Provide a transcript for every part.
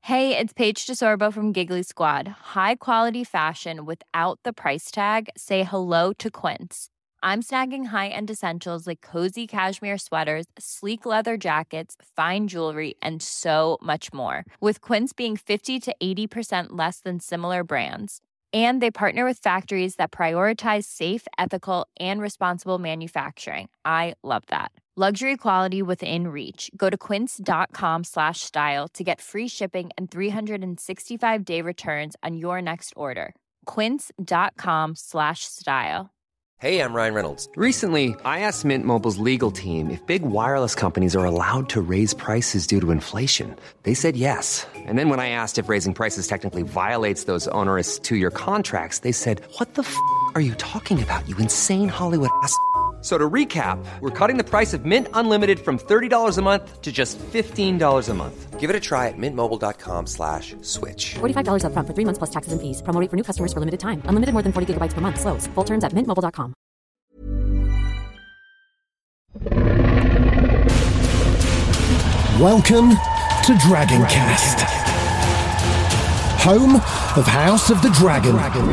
Hey, it's Paige DeSorbo from Giggly Squad. High quality fashion without the price tag. Say hello to Quince. I'm snagging high-end essentials like cozy cashmere sweaters, sleek leather jackets, fine jewelry, and so much more. With Quince being 50 to 80% less than similar brands. And they partner with factories that prioritize safe, ethical, and responsible manufacturing. I love that. Luxury quality within reach. Go to quince.com/style to get free shipping and 365-day returns on your next order. Quince.com/style. Hey, I'm Ryan Reynolds. Recently, I asked Mint Mobile's legal team if big wireless companies are allowed to raise prices due to inflation. They said yes. And then when I asked if raising prices technically violates those onerous two-year contracts, they said, "What the f*** are you talking about, you insane Hollywood ass?" So to recap, we're cutting the price of Mint Unlimited from $30 a month to just $15 a month. Give it a try at mintmobile.com/switch. $45 up front for 3 months plus taxes and fees. Promo rate for new customers for limited time. Unlimited more than 40 gigabytes per month. Slows full terms at mintmobile.com. Welcome to Dragoncast, home of House of the Dragon.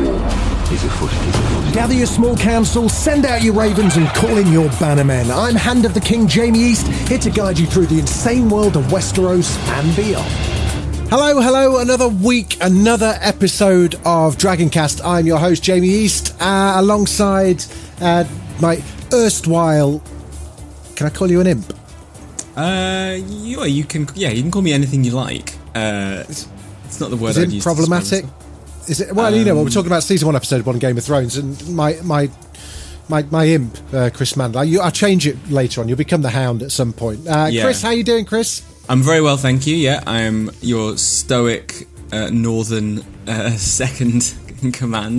Gather your small council, send out your ravens, and call in your bannermen. I'm Hand of the King Jamie East, here to guide you through the insane world of Westeros and beyond. Hello, another week, another episode of Dragoncast. I'm your host, Jamie East, alongside my erstwhile... Can I call you an imp? You can call me anything you like. It's not the word Is I'd it use. problematic? Is it? Well, we're talking about season 1, episode 1, Game of Thrones, and my imp, Chris Mandel. I'll change it later on. You'll become the Hound at some point. Chris, how you doing, Chris? I'm very well, thank you. Yeah, I am your stoic northern second in command.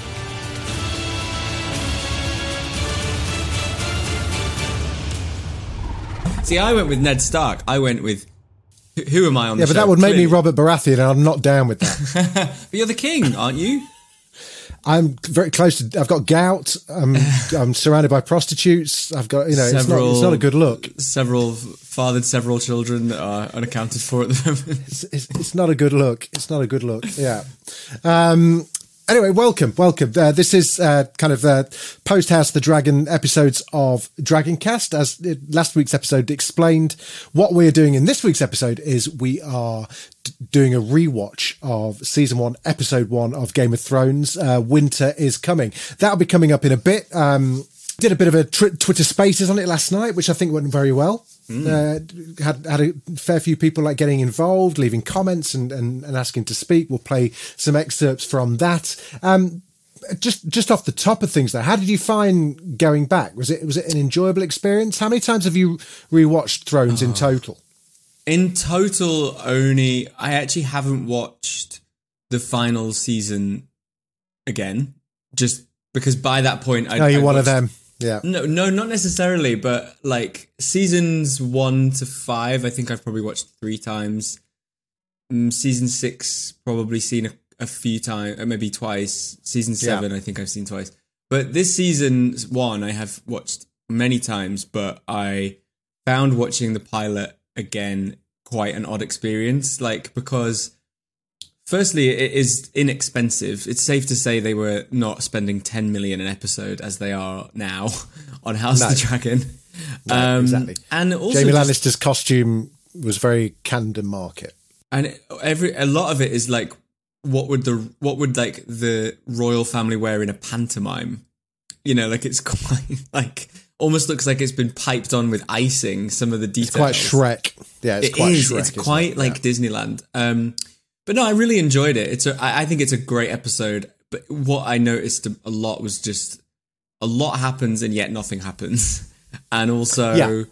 See, I went with Ned Stark. I went with... Who am I on the show? Yeah, but that would make me Robert Baratheon, and I'm not down with that. But you're the king, aren't you? I'm very close to... I've got gout. I'm surrounded by prostitutes. I've got... it's not a good look. Fathered several children that are unaccounted for at the moment. It's not a good look. It's not a good look. Yeah. Anyway, welcome. This is kind of post House of the Dragon episodes of Dragoncast. As last week's episode explained, what we're doing in this week's episode is we are doing a rewatch of season 1, episode 1 of Game of Thrones. Winter is coming. That'll be coming up in a bit. Did a bit of a Twitter Spaces on it last night, which I think went very well. Had a fair few people getting involved, leaving comments and asking to speak. We'll play some excerpts from that. Just off the top of things, though, how did you find going back? Was it an enjoyable experience? How many times have you rewatched Thrones in total? In total, I actually haven't watched the final season again, just because by that point you're one of them. Yeah. No, not necessarily, but seasons 1 to 5, I think I've probably watched 3 times. Season 6, probably seen a few times, maybe twice. Season 7, I think I've seen twice. But this season 1, I have watched many times, but I found watching the pilot again quite an odd experience. Because firstly, it is inexpensive. It's safe to say they were not spending 10 million an episode as they are now on House of the Dragon. No, exactly. And also Jamie Lannister's costume was very Camden Market. And a lot of it is what would the royal family wear in a pantomime? It's quite almost looks like it's been piped on with icing, some of the details. It's quite Shrek. Yeah, it's quite Shrek. It's quite Disneyland. But no, I really enjoyed it. I think it's a great episode. But what I noticed a lot was just a lot happens and yet nothing happens. And also,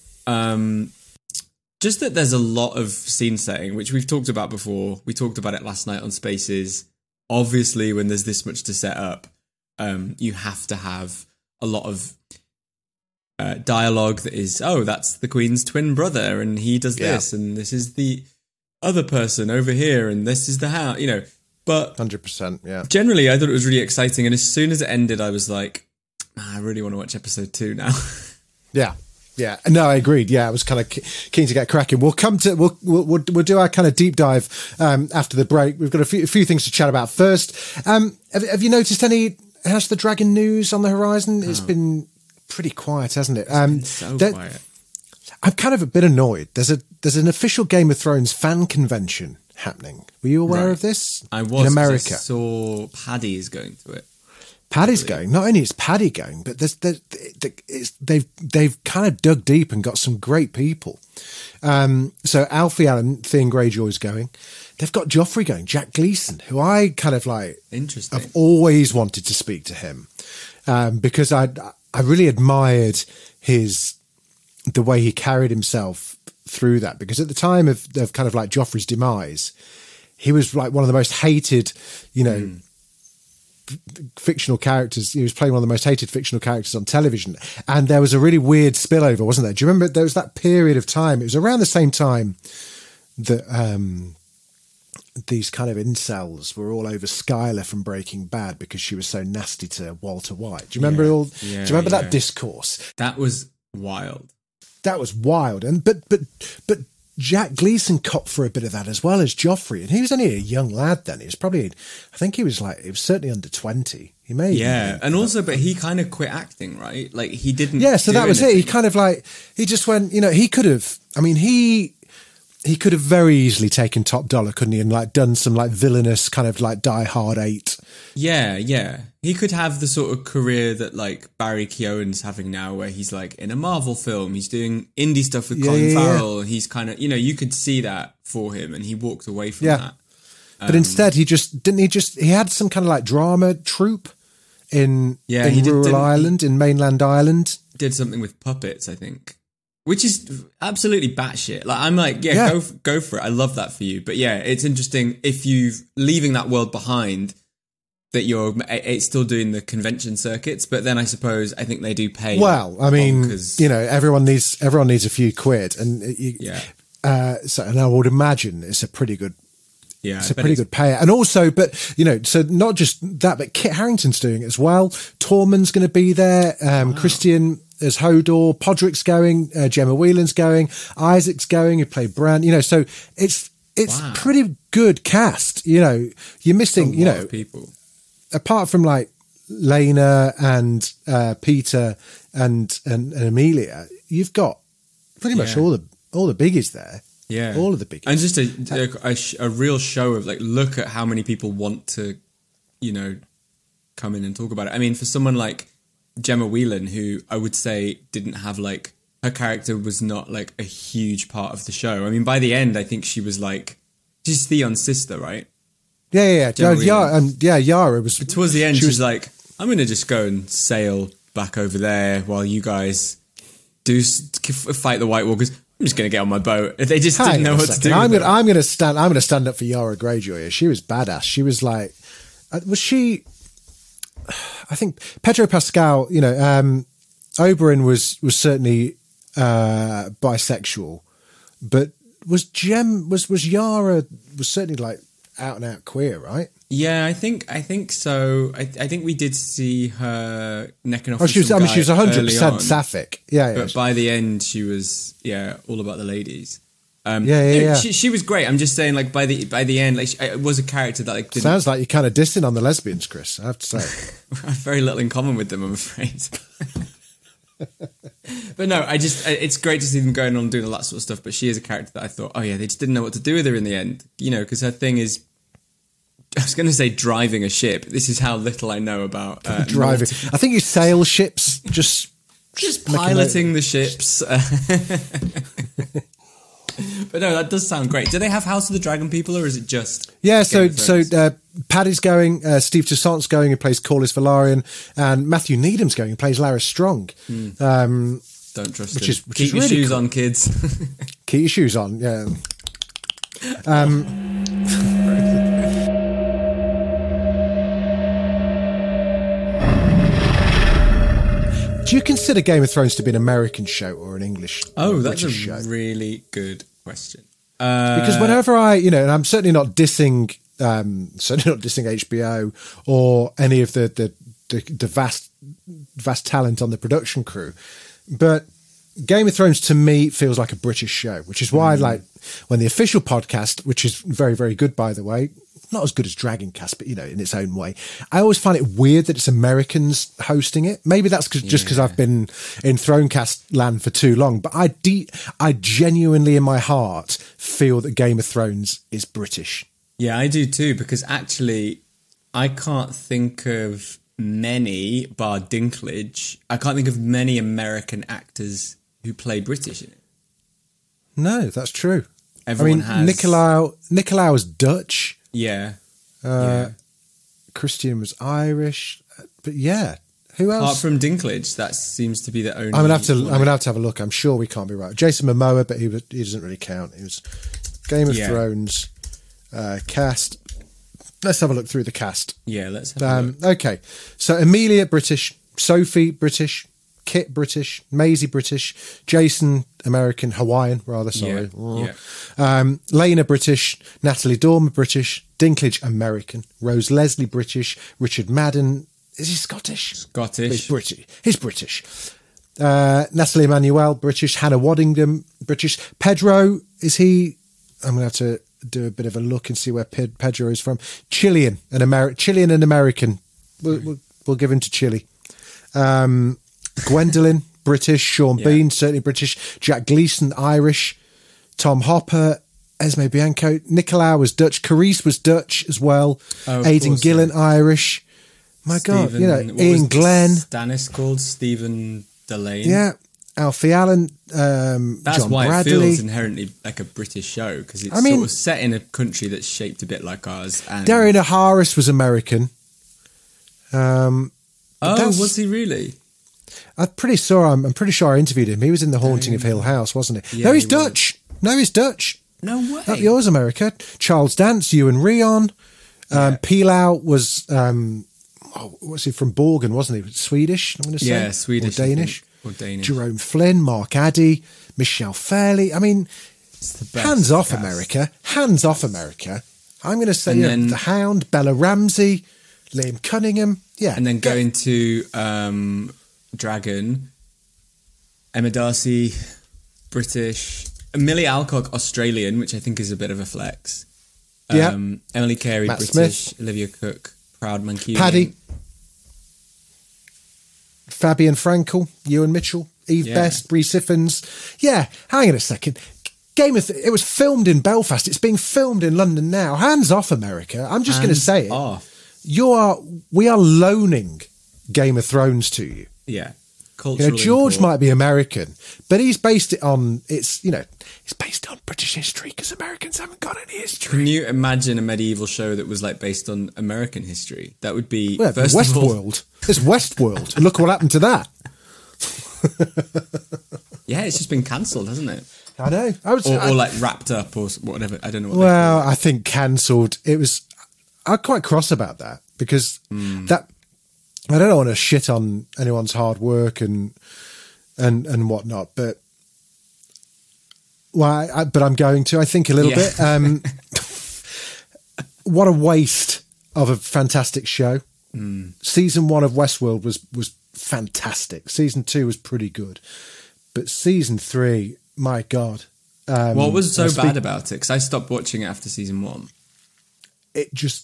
just that there's a lot of scene setting, which we've talked about before. We talked about it last night on Spaces. Obviously, when there's this much to set up, you have to have a lot of dialogue that is, that's the Queen's twin brother, and he does this, and this is the other person over here, and this is the house, but 100%, yeah. Generally, I thought it was really exciting, and as soon as it ended, I was like, I really want to watch episode 2 now. Yeah, Yeah, no, I agreed. Yeah, I was kind of keen to get cracking. We'll do our kind of deep dive after the break. We've got a few things to chat about first. Have you noticed any House of the Dragon news on the horizon? It's been pretty quiet, hasn't it? It's been so quiet. I'm kind of a bit annoyed. There's an official Game of Thrones fan convention happening. Were you aware of this? I was. In America. I saw Paddy is going to it. Paddy's going. Not only is Paddy going, but they've kind of dug deep and got some great people. So Alfie Allen, Theon Greyjoy's going. They've got Joffrey going, Jack Gleeson, who I kind of like. Interesting. I've always wanted to speak to him because I really admired the way he carried himself through that. Because at the time of kind of like Joffrey's demise, he was like one of the most hated, fictional characters. He was playing one of the most hated fictional characters on television, and there was a really weird spillover, wasn't there? Do you remember there was that period of time? It was around the same time that these kind of incels were all over Skylar from Breaking Bad because she was so nasty to Walter White. Do you remember do you remember that discourse? That was wild. That was wild, and but Jack Gleeson copped for a bit of that as well as Joffrey, and he was only a young lad then. He was probably, I think he was certainly under 20. He may, and also, but he kind of quit acting, right? Like he didn't. Yeah, so that was it. He kind of like he just went. He could have. I mean, he could have very easily taken top dollar, couldn't he, and like done some like villainous kind of like Die Hard 8. Yeah. He could have the sort of career that like Barry Keoghan's having now, where he's like in a Marvel film, he's doing indie stuff with Colin Farrell. He's kind of, you could see that for him, and he walked away from that. But instead, he had some kind of like drama troupe in rural Ireland, in mainland Ireland. Did something with puppets, I think. Which is absolutely batshit. Like I'm like, go for it. I love that for you. But yeah, it's interesting if you're leaving that world behind, that it's still doing the convention circuits. But then I think they do pay. Well, I mean, everyone needs a few quid, and and I would imagine it's a pretty good. Yeah, it's a pretty good payer. And also, but, so not just that, but Kit Harington's doing it as well. Tormund's going to be there. Christian as Hodor. Podrick's going. Gemma Whelan's going. Isaac's going. Who played Bran. So it's pretty good cast. You're missing, people. Apart from like Lena and Peter and Amelia, you've got pretty much all the biggies there. Yeah, all of the biggies. And just a real show of like, look at how many people want to, come in and talk about it. I mean, for someone like Gemma Whelan, who I would say didn't have like, her character was not like a huge part of the show. I mean, by the end, I think she was like, she's Theon's sister, right? Yeah. Yara was. But towards the end, she's like, I'm going to just go and sail back over there while you guys do fight the White Walkers. I'm just going to get on my boat. They just didn't know what to do. I'm going to stand up for Yara Greyjoy. She was badass. She was like, was she? I think Pedro Pascal. Oberyn was certainly bisexual, but was Yara was certainly like out and out queer, right? Yeah, I think so. I think we did see her necking off. She was 100% sapphic. Yeah, but by the end, she was all about the ladies. She was great. I'm just saying, like by the end, like it was a character that like didn't... Sounds like you're kind of dissing on the lesbians, Chris. I have to say, I have very little in common with them, I'm afraid. But no, it's great to see them going on and doing all that sort of stuff. But she is a character that I thought, they just didn't know what to do with her in the end. Because her thing is, I was going to say driving a ship. This is how little I know about driving. I think you sail ships, just piloting the ships. But no, that does sound great. Do they have House of the Dragon people, or is it just? Yeah, so Paddy's going, Steve Toussaint's going, who plays Corlys Velaryon, and Matthew Needham's going, who plays Larys Strong. Don't trust him. Keep your shoes on, kids. Keep your shoes on. Yeah. Do you consider Game of Thrones to be an American show or an English? That's a show? Really good question. Because whenever and I'm certainly not dissing HBO or any of the vast talent on the production crew, but Game of Thrones to me feels like a British show, which is why, like, when the official podcast, which is very, very good, by the way, not as good as Dragon Cast, but, you know, in its own way, I always find it weird that it's Americans hosting it. Maybe that's just because I've been in Thronecast land for too long, but I genuinely, in my heart, feel that Game of Thrones is British. Yeah, I do too, because actually, I can't think of many, bar Dinklage, I can't think of many American actors who play British in it. No, that's true. Everyone has... Nicolau was Dutch. Yeah. Christian was Irish. But yeah, who else? Apart from Dinklage, that seems to be the only... I'm gonna have to have a look. I'm sure we can't be right. Jason Momoa, but he doesn't really count. He was Game of Thrones cast. Let's have a look through the cast. Yeah, let's have a look. Okay, so Amelia, British. Sophie, British. Kit, British. Maisie, British. Jason, American. Hawaiian, rather, sorry. Yeah. Lena, British. Natalie Dormer, British. Dinklage, American. Rose Leslie, British. Richard Madden, is he Scottish? Scottish. He's British. Natalie Emmanuel, British. Hannah Waddingham, British. Pedro, is he... I'm going to have to do a bit of a look and see where Pedro is from. Chilean and American. We'll give him to Chile. Gwendolyn, British. Sean Bean, certainly British. Jack Gleeson, Irish. Tom Hopper, Esme Bianco. Nicolau was Dutch. Carice was Dutch as well. Aidan Gillen, Irish. My God, Ian Glenn. Stannis called Stephen Delane. Yeah. Alfie Allen, that's John why Bradley. It feels inherently like a British show, because it's sort of set in a country that's shaped a bit like ours. And Darian Harris was American. Was he really? I'm pretty sure I interviewed him. He was in The Haunting of Hill House, wasn't he? Yeah, no, he's Dutch. No, he's Dutch. No way. Up yours, America. Charles Dance, Ewan Rion. Pilau was, what's he from Borgen, wasn't he? Swedish, I'm going to say. Yeah, Swedish. Or Danish. Or Danish. Jerome Flynn, Mark Addy, Michelle Fairley. I mean, hands off America. Hands off America. I'm going to say The Hound, Bella Ramsey, Liam Cunningham. Yeah. And then going to Dragon, Emma Darcy, British, Millie Alcock, Australian, which I think is a bit of a flex. Emily Carey, Matt British, Smith. Olivia Cook, Proud Mancunian. Paddy. Fabian Frankel, Ewan Mitchell, Eve Best, Bree Siffins. Yeah, hang on a second. It was filmed in Belfast. It's being filmed in London now. Hands off, America. I'm just going to say it. Off. We are loaning Game of Thrones to you. Yeah. Cultural George import. might be American, but he's based it on, it's based on British history because Americans haven't got any history. Can you imagine a medieval show that was like based on American history? That would be Westworld. It's Westworld. Look what happened to that. Yeah, it's just been cancelled, hasn't it? I know. Or like wrapped up or whatever. I don't know. Well, I think cancelled. I'm quite cross about that because that. I don't want to shit on anyone's hard work and whatnot, but but I'm going to. I think a little bit. What a waste of a fantastic show. Season 1 of Westworld was fantastic. Season 2 was pretty good, but season 3, my God. What was so bad about it? Because I stopped watching it after season 1. It just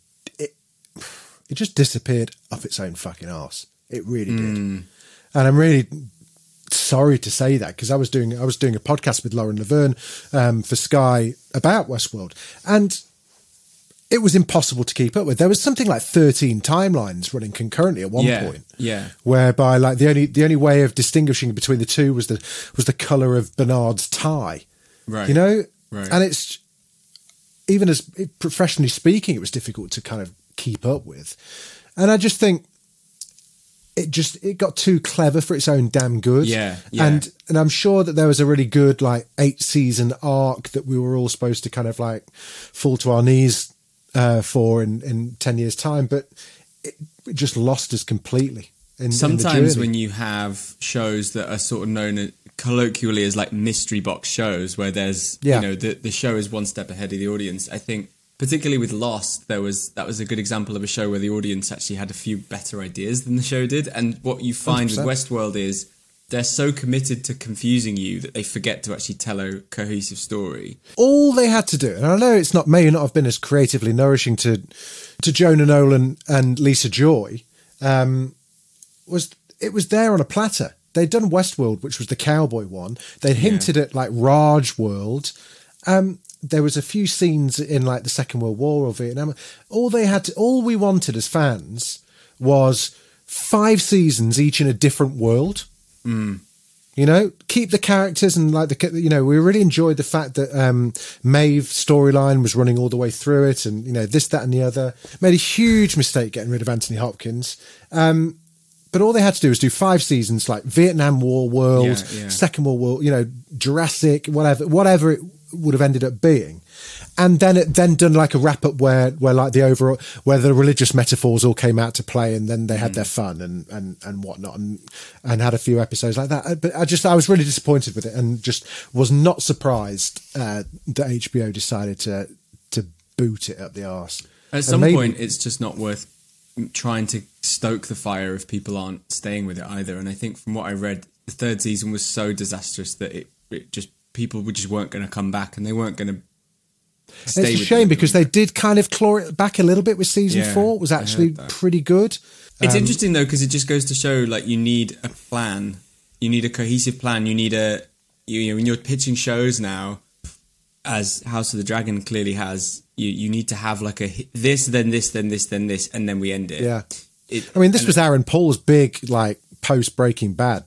disappeared up its own fucking arse. It really did. And I'm really sorry to say that because I was doing a podcast with Lauren Laverne for Sky about Westworld, and it was impossible to keep up with. There was something like 13 timelines running concurrently at one point. Yeah. Whereby like the only way of distinguishing between the two was the colour of Bernard's tie. Right. You know? Right. And it's even as professionally speaking, it was difficult to kind of keep up with. And I just think it got too clever for its own damn good. Yeah. And I'm sure that there was a really good like 8-season arc that we were all supposed to kind of like fall to our knees for in 10 years time, but it just lost us completely. Sometimes when you have shows that are sort of known colloquially as like mystery box shows where there's the show is one step ahead of the audience, I think particularly with Lost, that was a good example of a show where the audience actually had a few better ideas than the show did. And what you find 100%. with Westworld is they're so committed to confusing you that they forget to actually tell a cohesive story. All they had to do, and I know it's not, may not have been as creatively nourishing to Jonah Nolan and Lisa Joy, was there on a platter. They'd done Westworld, which was the cowboy one. They'd hinted at like Raj World. There was a few scenes in like the Second World War or Vietnam. All we wanted as fans was 5 seasons each in a different world. Mm. You know, keep the characters and like we really enjoyed the fact that Maeve's storyline was running all the way through it, and this, that, and the other. Made a huge mistake getting rid of Anthony Hopkins. But all they had to do was do 5 seasons, like Vietnam War world, Second World War, Jurassic, whatever it would have ended up being. And then done like a wrap up where like where the religious metaphors all came out to play, and then they had their fun and whatnot, and had a few episodes like that. But I was really disappointed with it, and just was not surprised that HBO decided to boot it up the arse. At some point, it's just not worth trying to stoke the fire if people aren't staying with it either. And I think from what I read, the 3rd season was so disastrous that it just, people just weren't going to come back, and they weren't going to stay. It's a shame because they did kind of claw it back a little bit with season 4. It was actually pretty good. It's interesting though, because it just goes to show like you need a plan, you need a cohesive plan, you need when you're pitching shows now, as House of the Dragon clearly has, you need to have like a this, then this, then this, then this, and then we end it. Yeah. This was Aaron Paul's big like post Breaking Bad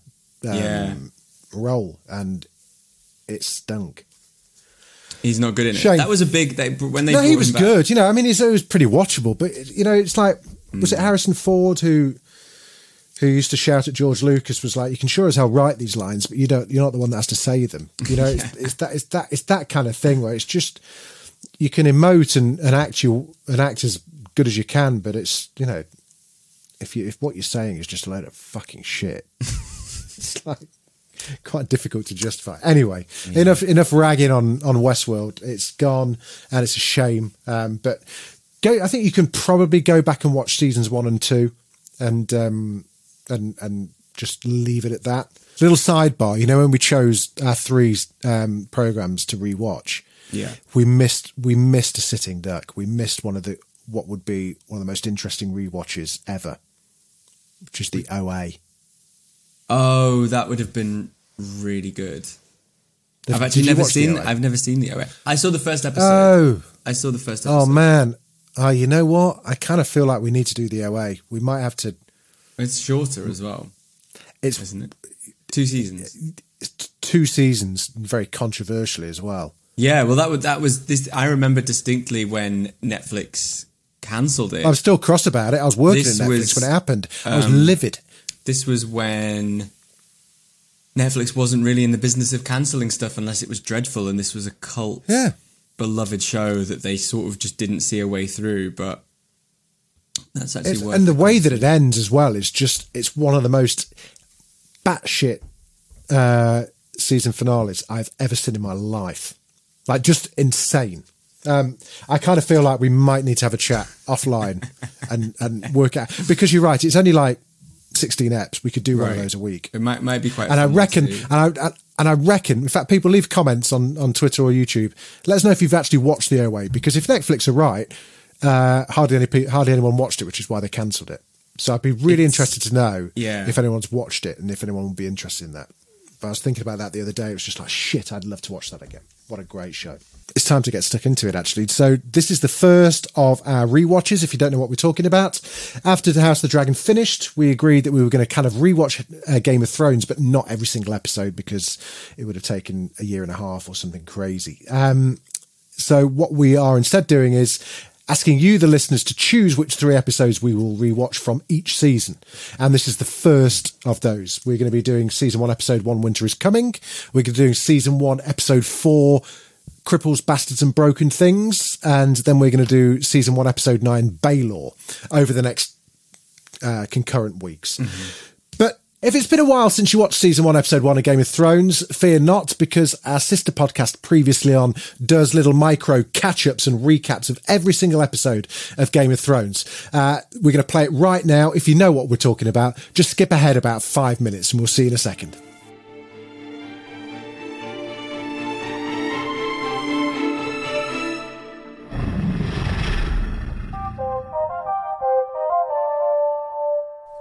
role, and it stunk. He's not good in Shame. it. That was a big when they. No, brought he was him back. good. It was pretty watchable. But it's like, was it Harrison Ford who used to shout at George Lucas, was like, "You can sure as hell write these lines, but you're not the one that has to say them." It's that kind of thing where it's just, you can emote and act as good as you can, but it's if what you're saying is just a load of fucking shit, it's like quite difficult to justify. Anyway, enough ragging on Westworld. It's gone, and it's a shame. But I think you can probably go back and watch seasons 1 and 2, and just leave it at that. Little sidebar, when we chose our 3 programs to rewatch, we missed A Sitting Duck. We missed what would be one of the most interesting rewatches ever, which is the OA. Oh, that would have been really good. I've actually never seen. I've never seen the OA. I saw the first episode. Oh, I saw the first episode. Oh man, you know what? I kind of feel like we need to do the OA. We might have to. It's shorter as well. Isn't it? 2 seasons. It's 2 seasons, very controversially as well. Yeah, well, that was this. I remember distinctly when Netflix cancelled it. I'm still cross about it. I was working at Netflix when it happened. I was livid. This was when Netflix wasn't really in the business of cancelling stuff unless it was dreadful, and this was a cult, beloved show that they sort of just didn't see a way through. But that's actually worth. And the way that it ends as well is just, it's one of the most batshit season finales I've ever seen in my life. Like, just insane. I kind of feel like we might need to have a chat offline and work out, because you're right, it's only like 16 eps. We could do one of those a week. It might be quite. And I reckon, in fact, people leave comments on Twitter or YouTube. Let us know if you've actually watched the OA, because if Netflix are right, hardly anyone watched it, which is why they cancelled it. So I'd be really interested to know if anyone's watched it and if anyone would be interested in that. But I was thinking about that the other day. It was just like, shit, I'd love to watch that again. What a great show. It's time to get stuck into it, actually. So this is the first of our rewatches, if you don't know what we're talking about. After The House of the Dragon finished, we agreed that we were going to kind of rewatch Game of Thrones, but not every single episode, because it would have taken a year and a half or something crazy. So what we are instead doing is asking you, the listeners, to choose which 3 episodes we will rewatch from each season. And this is the first of those. We're going to be doing season 1, episode 1, Winter is Coming. We're going to be doing season 1, episode 4, Cripples, Bastards and Broken Things. And then we're going to do season 1, episode 9, Baelor, over the next concurrent weeks. Mm-hmm. But if it's been a while since you watched season 1, episode 1 of Game of Thrones, fear not, because our sister podcast Previously On does little micro catch-ups and recaps of every single episode of Game of Thrones. We're going to play it right now. If you know what we're talking about, just skip ahead about 5 minutes and we'll see you in a second.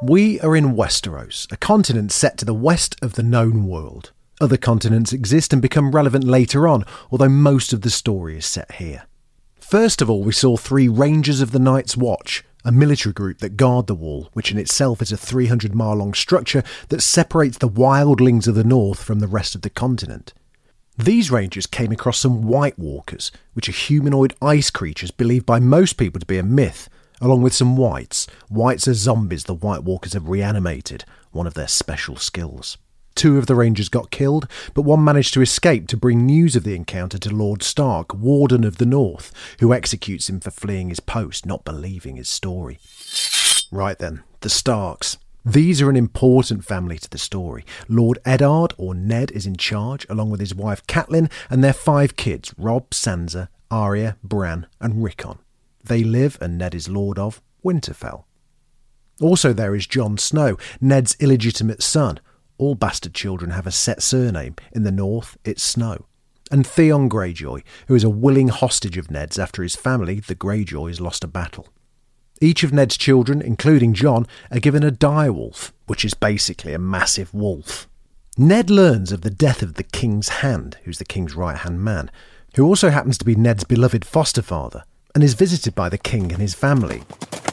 We are in Westeros, a continent set to the west of the known world. Other continents exist and become relevant later on, although most of the story is set here. First of all, we saw 3 Rangers of the Night's Watch, a military group that guard the wall, which in itself is a 300-mile-long structure that separates the wildlings of the north from the rest of the continent. These Rangers came across some White Walkers, which are humanoid ice creatures believed by most people to be a myth, along with some Whites. Whites are zombies the White Walkers have reanimated, one of their special skills. 2 of the Rangers got killed, but one managed to escape to bring news of the encounter to Lord Stark, Warden of the North, who executes him for fleeing his post, not believing his story. Right then, the Starks. These are an important family to the story. Lord Eddard, or Ned, is in charge, along with his wife Catelyn and their 5 kids, Robb, Sansa, Arya, Bran and Rickon. They live, and Ned is lord of, Winterfell. Also there is Jon Snow, Ned's illegitimate son. All bastard children have a set surname. In the north, it's Snow. And Theon Greyjoy, who is a willing hostage of Ned's after his family, the Greyjoys, lost a battle. Each of Ned's children, including Jon, are given a direwolf, which is basically a massive wolf. Ned learns of the death of the King's Hand, who's the King's right-hand man, who also happens to be Ned's beloved foster father, and is visited by the King and his family,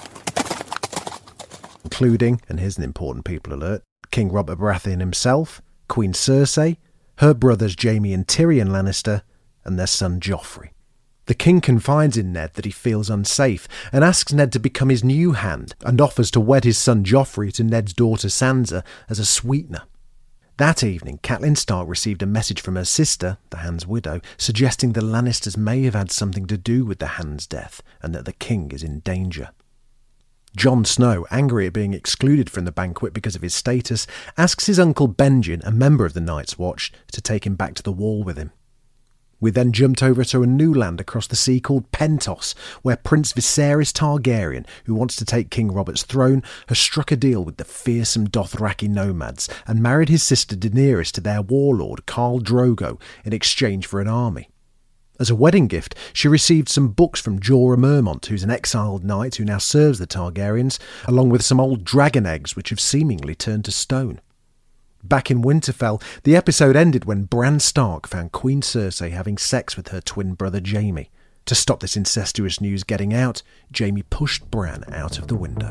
including, and here's an important people alert, King Robert Baratheon himself, Queen Cersei, her brothers Jaime and Tyrion Lannister, and their son Joffrey. The king confides in Ned that he feels unsafe and asks Ned to become his new hand and offers to wed his son Joffrey to Ned's daughter Sansa as a sweetener. That evening, Catelyn Stark received a message from her sister, the Hand's widow, suggesting the Lannisters may have had something to do with the Hand's death and that the king is in danger. Jon Snow, angry at being excluded from the banquet because of his status, asks his uncle Benjen, a member of the Night's Watch, to take him back to the wall with him. We then jumped over to a new land across the sea called Pentos, where Prince Viserys Targaryen, who wants to take King Robert's throne, has struck a deal with the fearsome Dothraki nomads and married his sister Daenerys to their warlord Khal Drogo in exchange for an army. As a wedding gift, she received some books from Jorah Mormont, who's an exiled knight who now serves the Targaryens, along with some old dragon eggs which have seemingly turned to stone. Back in Winterfell, the episode ended when Bran Stark found Queen Cersei having sex with her twin brother Jaime. To stop this incestuous news getting out, Jaime pushed Bran out of the window.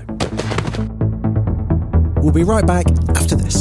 We'll be right back after this.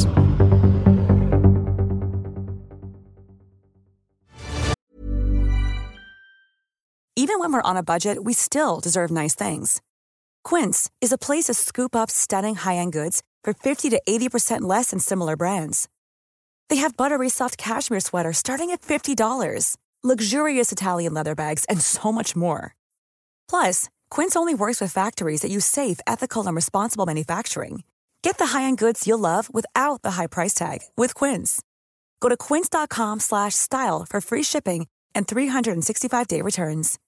Even when we're on a budget, we still deserve nice things. Quince is a place to scoop up stunning high-end goods for 50 to 80% less than similar brands. They have buttery soft cashmere sweaters starting at $50, luxurious Italian leather bags, and so much more. Plus, Quince only works with factories that use safe, ethical, and responsible manufacturing. Get the high-end goods you'll love without the high price tag with Quince. Go to quince.com/style for free shipping and 365-day returns.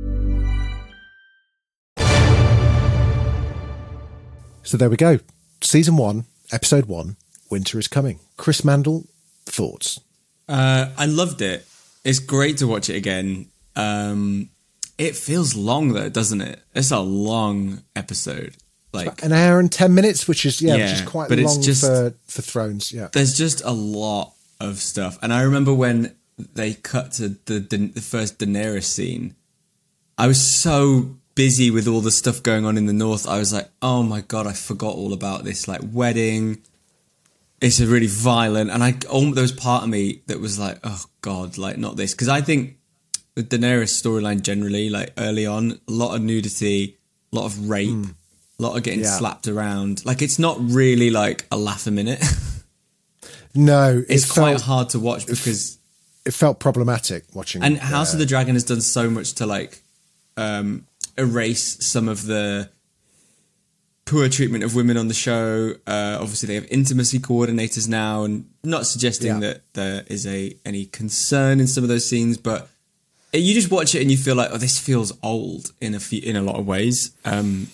So there we go. Season 1, Episode 1, Winter is Coming. Chris Mandel, thoughts? I loved it. It's great to watch it again. It feels long though, doesn't it? It's a long episode. Like an hour and 10 minutes, which is quite long for Thrones. Yeah, there's just a lot of stuff. And I remember when they cut to the first Daenerys scene, I was so busy with all the stuff going on in the north. I was like, oh my god, I forgot all about this like wedding. It's a really violent, and there was part of me that was like, oh god, like not this, because I think the Daenerys storyline generally, like early on, a lot of nudity, a lot of rape, a lot of getting slapped around. Like it's not really like a laugh a minute. No, it's quite hard to watch because it felt problematic watching. And House of the Dragon has done so much to like erase some of the poor treatment of women on the show. Obviously, they have intimacy coordinators now, and not suggesting that there is any concern in some of those scenes, but you just watch it and you feel like, oh, this feels old in a lot of ways. I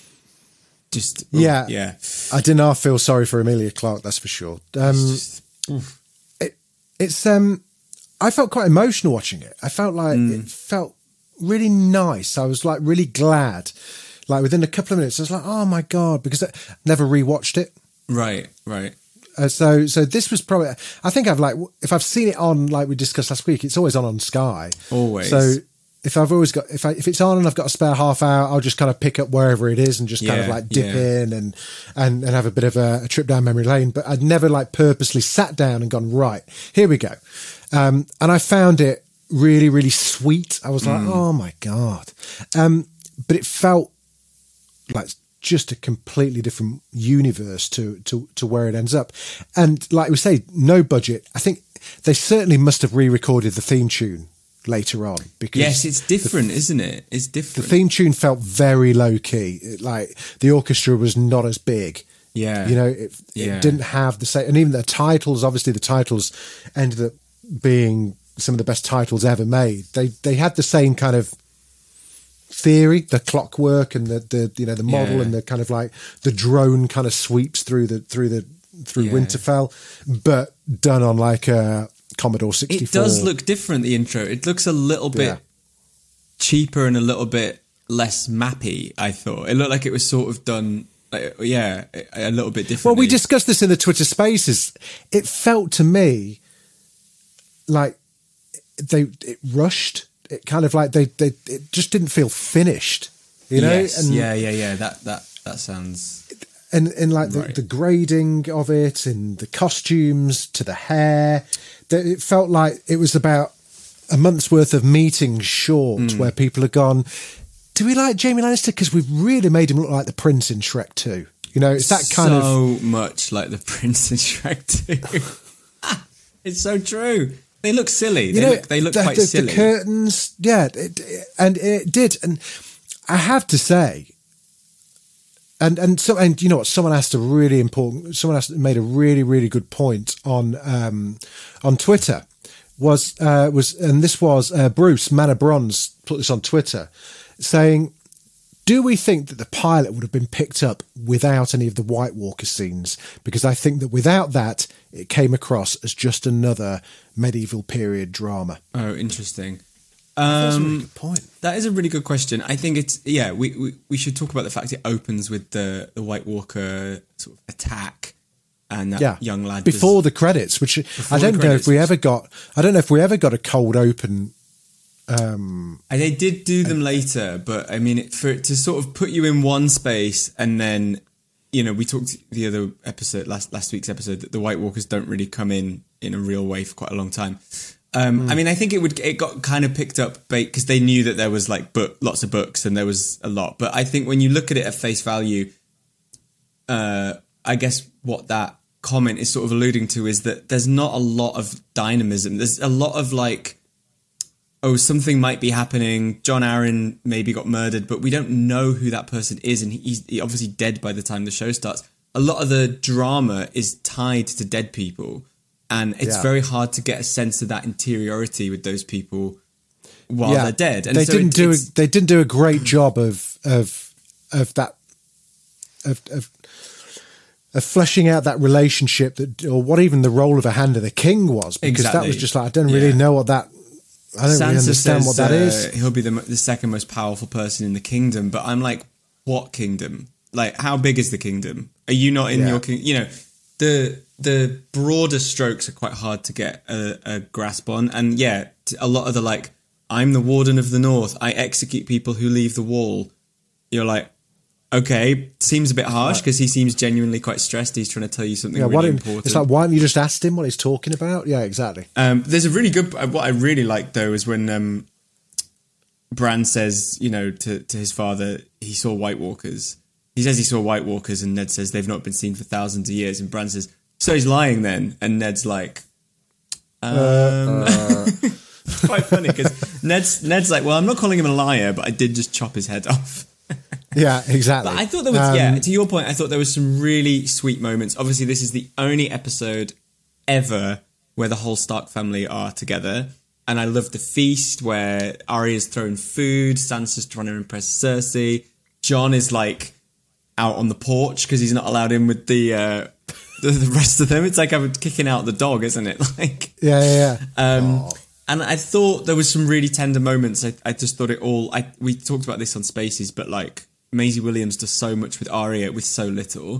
did not feel sorry for Emilia Clarke, that's for sure. I felt quite emotional watching it. I felt like it felt really nice. I was like really glad. Like within a couple of minutes, I was like, oh my God, because I never rewatched it. Right. So this was probably, I think if I've seen it on, like we discussed last week, it's always on Sky. Always. So if it's on and I've got a spare half hour, I'll just kind of pick up wherever it is and just kind of like dip in and have a bit of a trip down memory lane. But I'd never like purposely sat down and gone, right, here we go. And I found it really, really sweet. I was like, oh my God. But it felt like just a completely different universe to where it ends up. And like we say, no budget. I think they certainly must have re-recorded the theme tune later on, because yes, it's different, isn't it? It's different. The theme tune felt very low key. Like the orchestra was not as big. Yeah. You know, it didn't have the same, and even the titles, obviously the titles ended up being some of the best titles ever made. They had the same kind of theory, the clockwork and the model and the kind of like the drone kind of sweeps through Winterfell, but done on like a Commodore 64. It does look different, the intro. It looks a little bit cheaper and a little bit less mappy, I thought. It looked like it was sort of done, a little bit differently. Well, we discussed this in the Twitter Spaces. It felt to me like it rushed. It kind of like it just didn't feel finished, you know? Yes. And, yeah. That sounds... And like the grading of it and the costumes to the hair, it felt like it was about a month's worth of meetings short where people had gone, do we like Jaime Lannister? Because we've really made him look like the prince in Shrek 2. You know, it's that kind of... So much like the prince in Shrek 2. It's so true. They look silly. They look quite silly. The curtains, it did. And I have to say... And you know what? Someone made a really, really good point on Twitter. Was Bruce Man of Bronze put this on Twitter, saying, "Do we think that the pilot would have been picked up without any of the White Walker scenes? Because I think that without that, it came across as just another medieval period drama." Oh, interesting. That's a really good point. That is a really good question. I think it's we should talk about the fact it opens with the White Walker sort of attack and that young lad before the credits, which I don't know if we ever got a cold open. They did do them later, but I mean, for it to sort of put you in one space and then, you know, we talked the other episode, last week's episode, that the White Walkers don't really come in a real way for quite a long time. I mean, I think it got kind of picked up because they knew that there was like lots of books and there was a lot. But I think when you look at it at face value, I guess what that comment is sort of alluding to is that there's not a lot of dynamism. There's a lot of like, oh, something might be happening. Jon Arryn maybe got murdered, but we don't know who that person is. And he's obviously dead by the time the show starts. A lot of the drama is tied to dead people. And it's very hard to get a sense of that interiority with those people while they're dead. And they didn't do a great job of fleshing out that relationship or what even the role of a Hand of the King was, because that was just like, I don't really know what that. I don't really understand what that is. He'll be the second most powerful person in the kingdom, but I'm like, what kingdom? Like, how big is the kingdom? Are you not in your kingdom? You know, the broader strokes are quite hard to get a grasp on. And a lot of the like, I'm the Warden of the North, I execute people who leave the wall. You're like, okay, seems a bit harsh because he seems genuinely quite stressed. He's trying to tell you something really important. It's like, why don't you just ask him what he's talking about? Yeah, exactly. There's a really good, what I really like though is when Bran says, you know, to his father, he saw White Walkers. He says he saw White Walkers, and Ned says they've not been seen for thousands of years. And Bran says, so he's lying then? And Ned's like, It's quite funny because Ned's like, well, I'm not calling him a liar, but I did just chop his head off. Yeah, exactly. But I thought there was, to your point, I thought there was some really sweet moments. Obviously, this is the only episode ever where the whole Stark family are together. And I love the feast where Arya's throwing food, Sansa's trying to impress Cersei. Jon is like out on the porch because he's not allowed in with the rest of them. It's like I'm kicking out the dog, isn't it? Like, yeah. And I thought there was some really tender moments. I just thought it all. We talked about this on Spaces, but like Maisie Williams does so much with Arya with so little.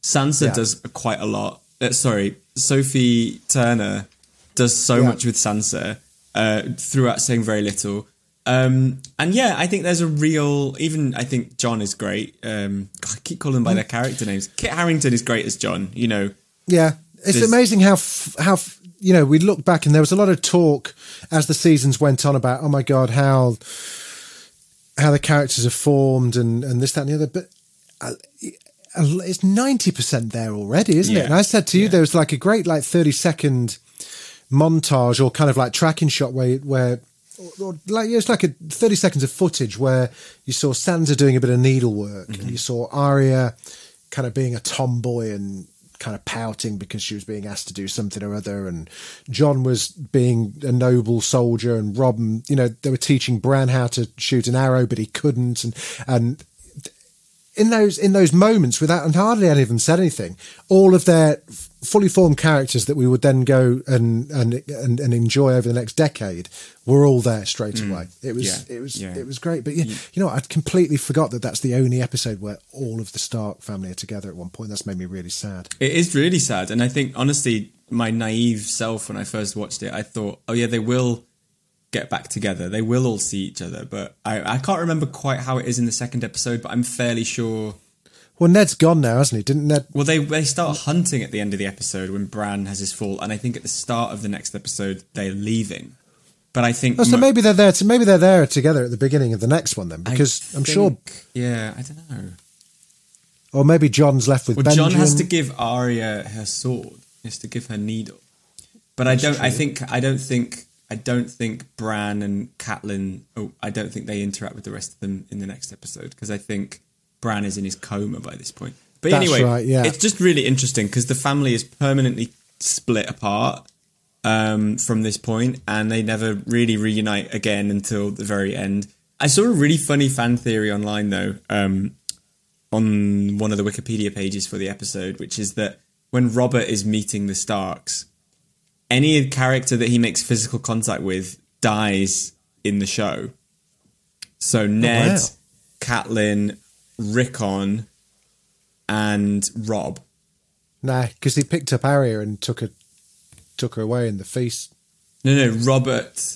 Sansa does quite a lot. Sophie Turner does so much with Sansa throughout saying very little. And yeah, I think there's a real, even I think Jon is great. I keep calling them by their character names. Kit Harington is great as Jon, you know. Yeah. It's amazing how we look back and there was a lot of talk as the seasons went on about, oh my God, how the characters are formed and this, that and the other. But it's 90% there already, isn't it? And I said to you, there was like a great 30-second montage or kind of like tracking shot where it's like a 30 seconds of footage where you saw Sansa doing a bit of needlework and you saw Arya kind of being a tomboy and kind of pouting because she was being asked to do something or other, and Jon was being a noble soldier, and Robb, they were teaching Bran how to shoot an arrow but he couldn't, and in those moments, without, and hardly any of them said anything, all of their fully formed characters that we would then go and enjoy over the next decade were all there straight away. It was great. But I'd completely forgot that that's the only episode where all of the Stark family are together at one point. That's made me really sad. It is really sad. And I think, honestly, my naive self, when I first watched it, I thought, oh yeah, they will get back together. They will all see each other. But I can't remember quite how it is in the second episode, but I'm fairly sure. Well, Ned's gone now, hasn't he? Didn't Ned? Well, they start hunting at the end of the episode when Bran has his fall, and I think at the start of the next episode they're leaving. But I think maybe they're there. Maybe they're there together at the beginning of the next one then, because I'm sure. Yeah, I don't know. Or maybe Jon's left with. Benjen. Jon has to give Arya her sword. He has to give her needle. But I don't think Bran and Catelyn. I don't think they interact with the rest of them in the next episode, because I think Bran is in his coma by this point. But That's anyway, right, yeah. It's just really interesting because the family is permanently split apart from this point, and they never really reunite again until the very end. I saw a really funny fan theory online, though, on one of the Wikipedia pages for the episode, which is that when Robert is meeting the Starks, any character that he makes physical contact with dies in the show. So Ned, Catelyn, Rickon, and Robb. Nah, because he picked up Arya and took her away in the feast. No, Robert.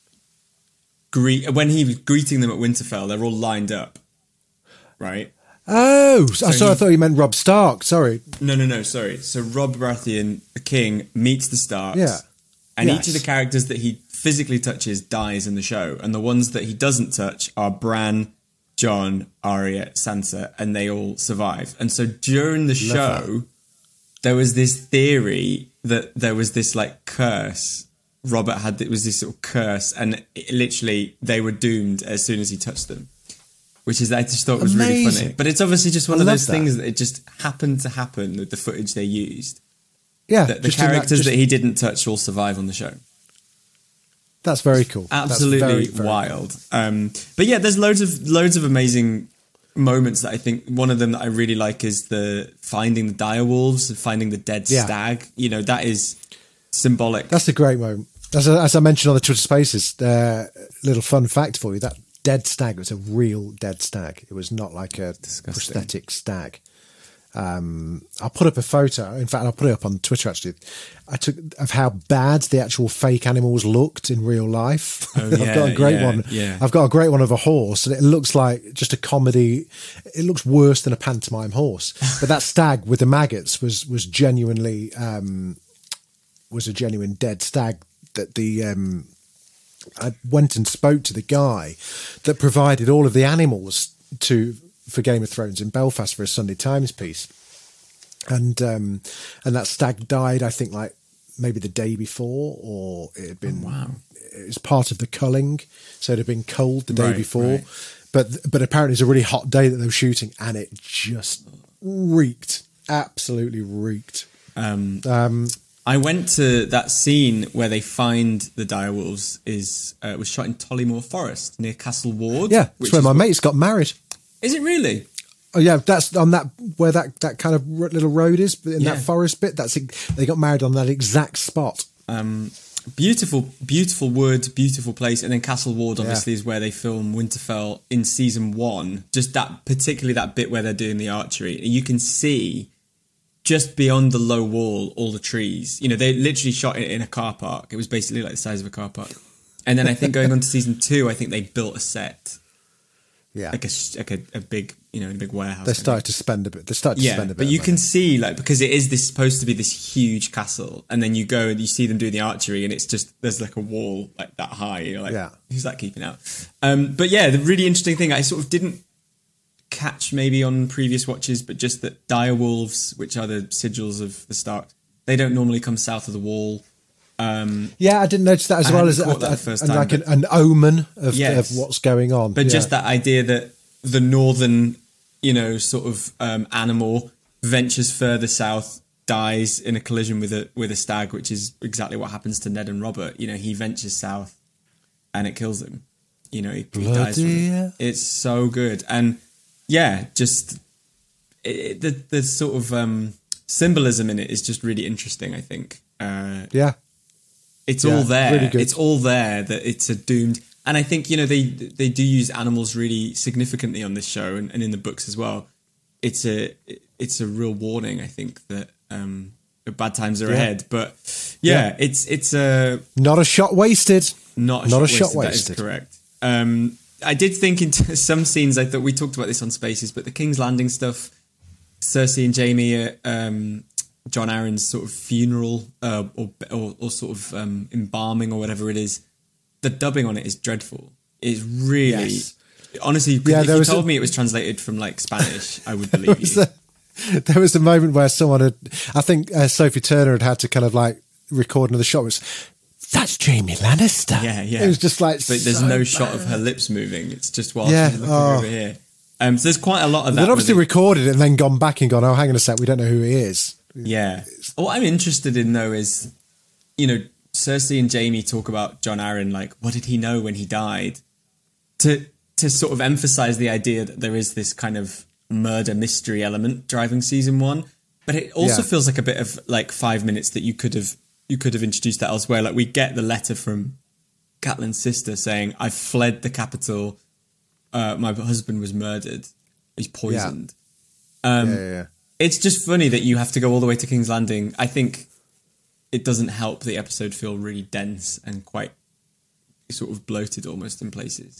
When he was greeting them at Winterfell, they're all lined up, right? Oh, I thought you meant Robb Stark. Sorry. No, sorry. So Robb Baratheon, the king, meets the Starks. Yeah. And each of the characters that he physically touches dies in the show. And the ones that he doesn't touch are Bran, Jon, Arya, Sansa, and they all survive. And so during the show, there was this theory that there was this curse. Robert had, it was this sort of curse, and literally they were doomed as soon as he touched them. Which is, I just thought was really funny. But it's obviously just one of those things that it just happened to happen with the footage they used. Yeah. That the characters that he didn't touch will survive on the show. That's very cool. Absolutely very, very wild. Cool. But yeah, there's loads of amazing moments that I think, one of them that I really like is the finding the direwolves and finding the dead stag. You know, that is symbolic. That's a great moment. As I mentioned on the Twitter Spaces, little fun fact for you, that dead stag was a real dead stag. It was not like a prosthetic stag. I'll put up a photo. In fact, I'll put it up on Twitter, actually. Of how bad the actual fake animals looked in real life. Oh, yeah, I've got a great one. Yeah. I've got a great one of a horse, and it looks like just a comedy. It looks worse than a pantomime horse. But that stag with the maggots was genuinely was a genuine dead stag. That I went and spoke to the guy that provided all of the animals for Game of Thrones in Belfast for a Sunday Times piece, and that stag died, I think, maybe the day before, or it had been. Oh, wow. It was part of the culling, so it had been culled the day before. Right. But apparently it's a really hot day that they were shooting, and it just reeked, absolutely reeked. I went to that scene where they find the direwolves. Was shot in Tollymore Forest near Castle Ward. Yeah, that's where my mate's got married. Is it really? Oh yeah, that's on that where that kind of little road is in that forest bit. They got married on that exact spot. Beautiful, beautiful wood, beautiful place, and then Castle Ward obviously is where they film Winterfell in season 1. Just particularly that bit where they're doing the archery. You can see just beyond the low wall, all the trees. You know, they literally shot it in a car park. It was basically like the size of a car park. And then I think going on to season 2, I think they built a set. Yeah. Like a big, you know, a big warehouse. They started to spend a bit. Spend a bit. But you can see, like, because it is supposed to be this huge castle, and then you go and you see them doing the archery, and it's just, there's like a wall like that high. You're like, who's that keeping out? But yeah, the really interesting thing I sort of didn't catch maybe on previous watches, but just that dire wolves, which are the sigils of the Stark, they don't normally come south of the wall. Yeah, I didn't notice that as well as like an omen of what's going on. But just that idea that the northern, you know, sort of animal ventures further south, dies in a collision with a stag, which is exactly what happens to Ned and Robert. You know, he ventures south and it kills him. You know, he dies from it. It's so good. And yeah, just the sort of symbolism in it is just really interesting, I think. It's all there. Really good. It's all there that it's a doomed. And I think, you know, they do use animals really significantly on this show and in the books as well. It's a real warning, I think, that bad times are ahead. But it's not a shot wasted. Not a shot wasted. That is correct. I did think in some scenes, I thought we talked about this on Spaces, but the King's Landing stuff, Cersei and Jaime at Jon Arryn's sort of funeral or sort of embalming or whatever it is, the dubbing on it is dreadful. It's really, honestly, if you told me it was translated from like Spanish, I would believe you. There was a moment where someone I think Sophie Turner had to kind of like record another shot. That's Jaime Lannister. Yeah. It was just like, but there's no shot of her lips moving. It's just while she's looking over here. So there's quite a lot of that. They'd obviously recorded it and then gone back and gone, oh, hang on a sec, we don't know who he is. Yeah. What I'm interested in though is, you know, Cersei and Jaime talk about Jon Arryn, like, what did he know when he died? To sort of emphasize the idea that there is this kind of murder mystery element driving season 1, but it also feels like a bit of like 5 minutes that you could have introduced that elsewhere. Like we get the letter from Catelyn's sister saying, "I fled the capital. My husband was murdered. He's poisoned." It's just funny that you have to go all the way to King's Landing. I think it doesn't help the episode feel really dense and quite sort of bloated almost in places.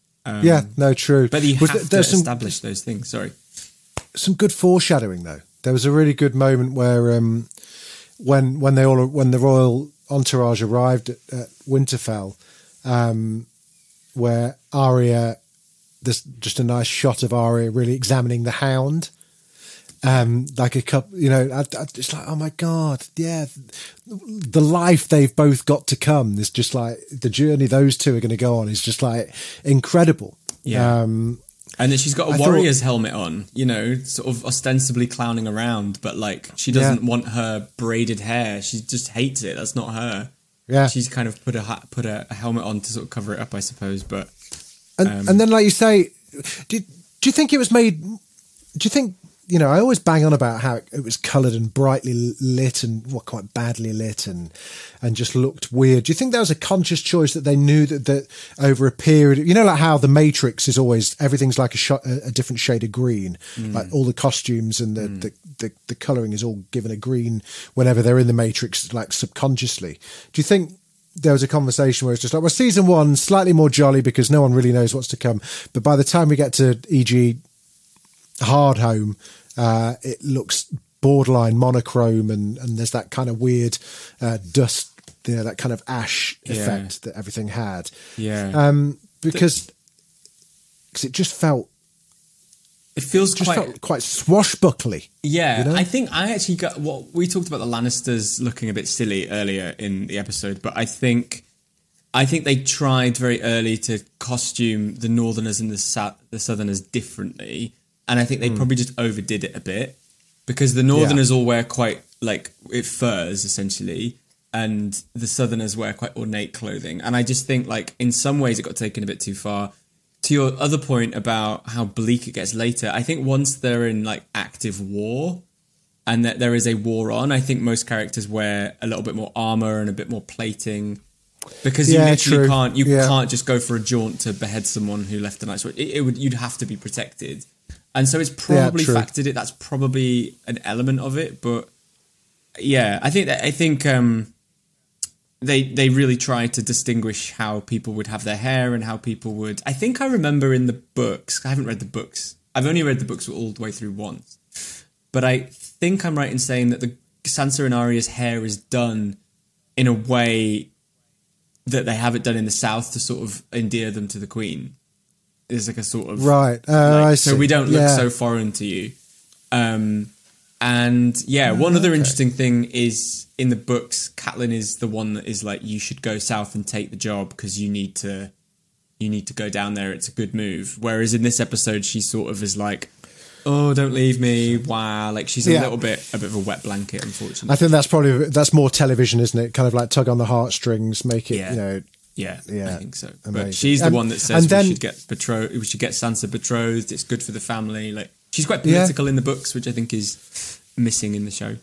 True. But you have to establish those things. Sorry. Some good foreshadowing though. There was a really good moment where when the royal entourage arrived at Winterfell, where Arya, there's just a nice shot of Arya really examining the hound. Like a couple, you know, I just like, oh my God, the life they've both got to come. It's just like the journey those two are going to go on is just like incredible. Yeah. And then she's got a warrior's helmet on, you know, sort of ostensibly clowning around, but like she doesn't want her braided hair. She just hates it. That's not her. Yeah. She's kind of put a helmet on to sort of cover it up, I suppose. But and then, like you say, do you think it was made? Do you think? You know, I always bang on about how it was coloured and brightly lit and quite badly lit and just looked weird. Do you think that was a conscious choice that they knew that over a period, you know, like how the Matrix is always, everything's like a different shade of green, like all the costumes and the colouring is all given a green whenever they're in the Matrix, like subconsciously. Do you think there was a conversation where it's just like, well, season 1, slightly more jolly because no one really knows what's to come. But by the time we get to E.g. Hardhome, it looks borderline monochrome and there's that kind of weird dust, you know, that kind of ash effect that everything had. Because it just felt, it feels quite swashbuckly. Yeah, you know? I think I actually got what we talked about the Lannisters looking a bit silly earlier in the episode, but I think they tried very early to costume the Northerners and the Southerners differently. And I think they probably just overdid it a bit because the Northerners all wear quite like furs essentially, and the Southerners wear quite ornate clothing. And I just think like in some ways it got taken a bit too far. To your other point about how bleak it gets later, I think once they're in like active war and that there is a war on, I think most characters wear a little bit more armor and a bit more plating because you literally can't just go for a jaunt to behead someone who left a nice. You'd have to be protected. And so it's probably true. factored it. That's probably an element of it. But yeah, I think they really tried to distinguish how people would have their hair and how people would. I think I remember in the books. I haven't read the books. I've only read the books all the way through once. But I think I'm right in saying that the Sansa and Arya's hair is done in a way that they have it done in the South to sort of endear them to the Queen. There's like a sort of right. I see. So we don't look so foreign to you. And yeah, one other interesting thing is in the books, Catelyn is the one that is like, you should go south and take the job because you need to go down there. It's a good move. Whereas in this episode, she sort of is like, oh, don't leave me. Wow. Like she's a bit of a wet blanket, unfortunately. I think that's more television, isn't it? Kind of like tug on the heartstrings, make it, you know. Yeah, I think so. Amazing. But she's the one that says we should get betrothed. We should get Sansa betrothed. It's good for the family. Like she's quite political in the books, which I think is missing in the show.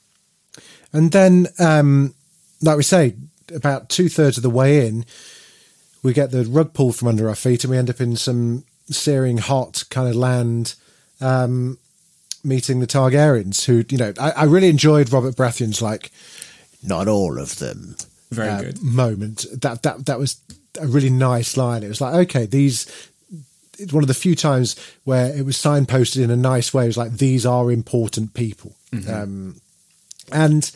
And then, like we say, about 2/3 of the way in, we get the rug pulled from under our feet, and we end up in some searing hot kind of land, meeting the Targaryens. Who, you know, I really enjoyed Robert Baratheon's like, not all of them. Very good moment. That was a really nice line. It was like, okay, it's one of the few times where it was signposted in a nice way. It was like, these are important people. Mm-hmm. And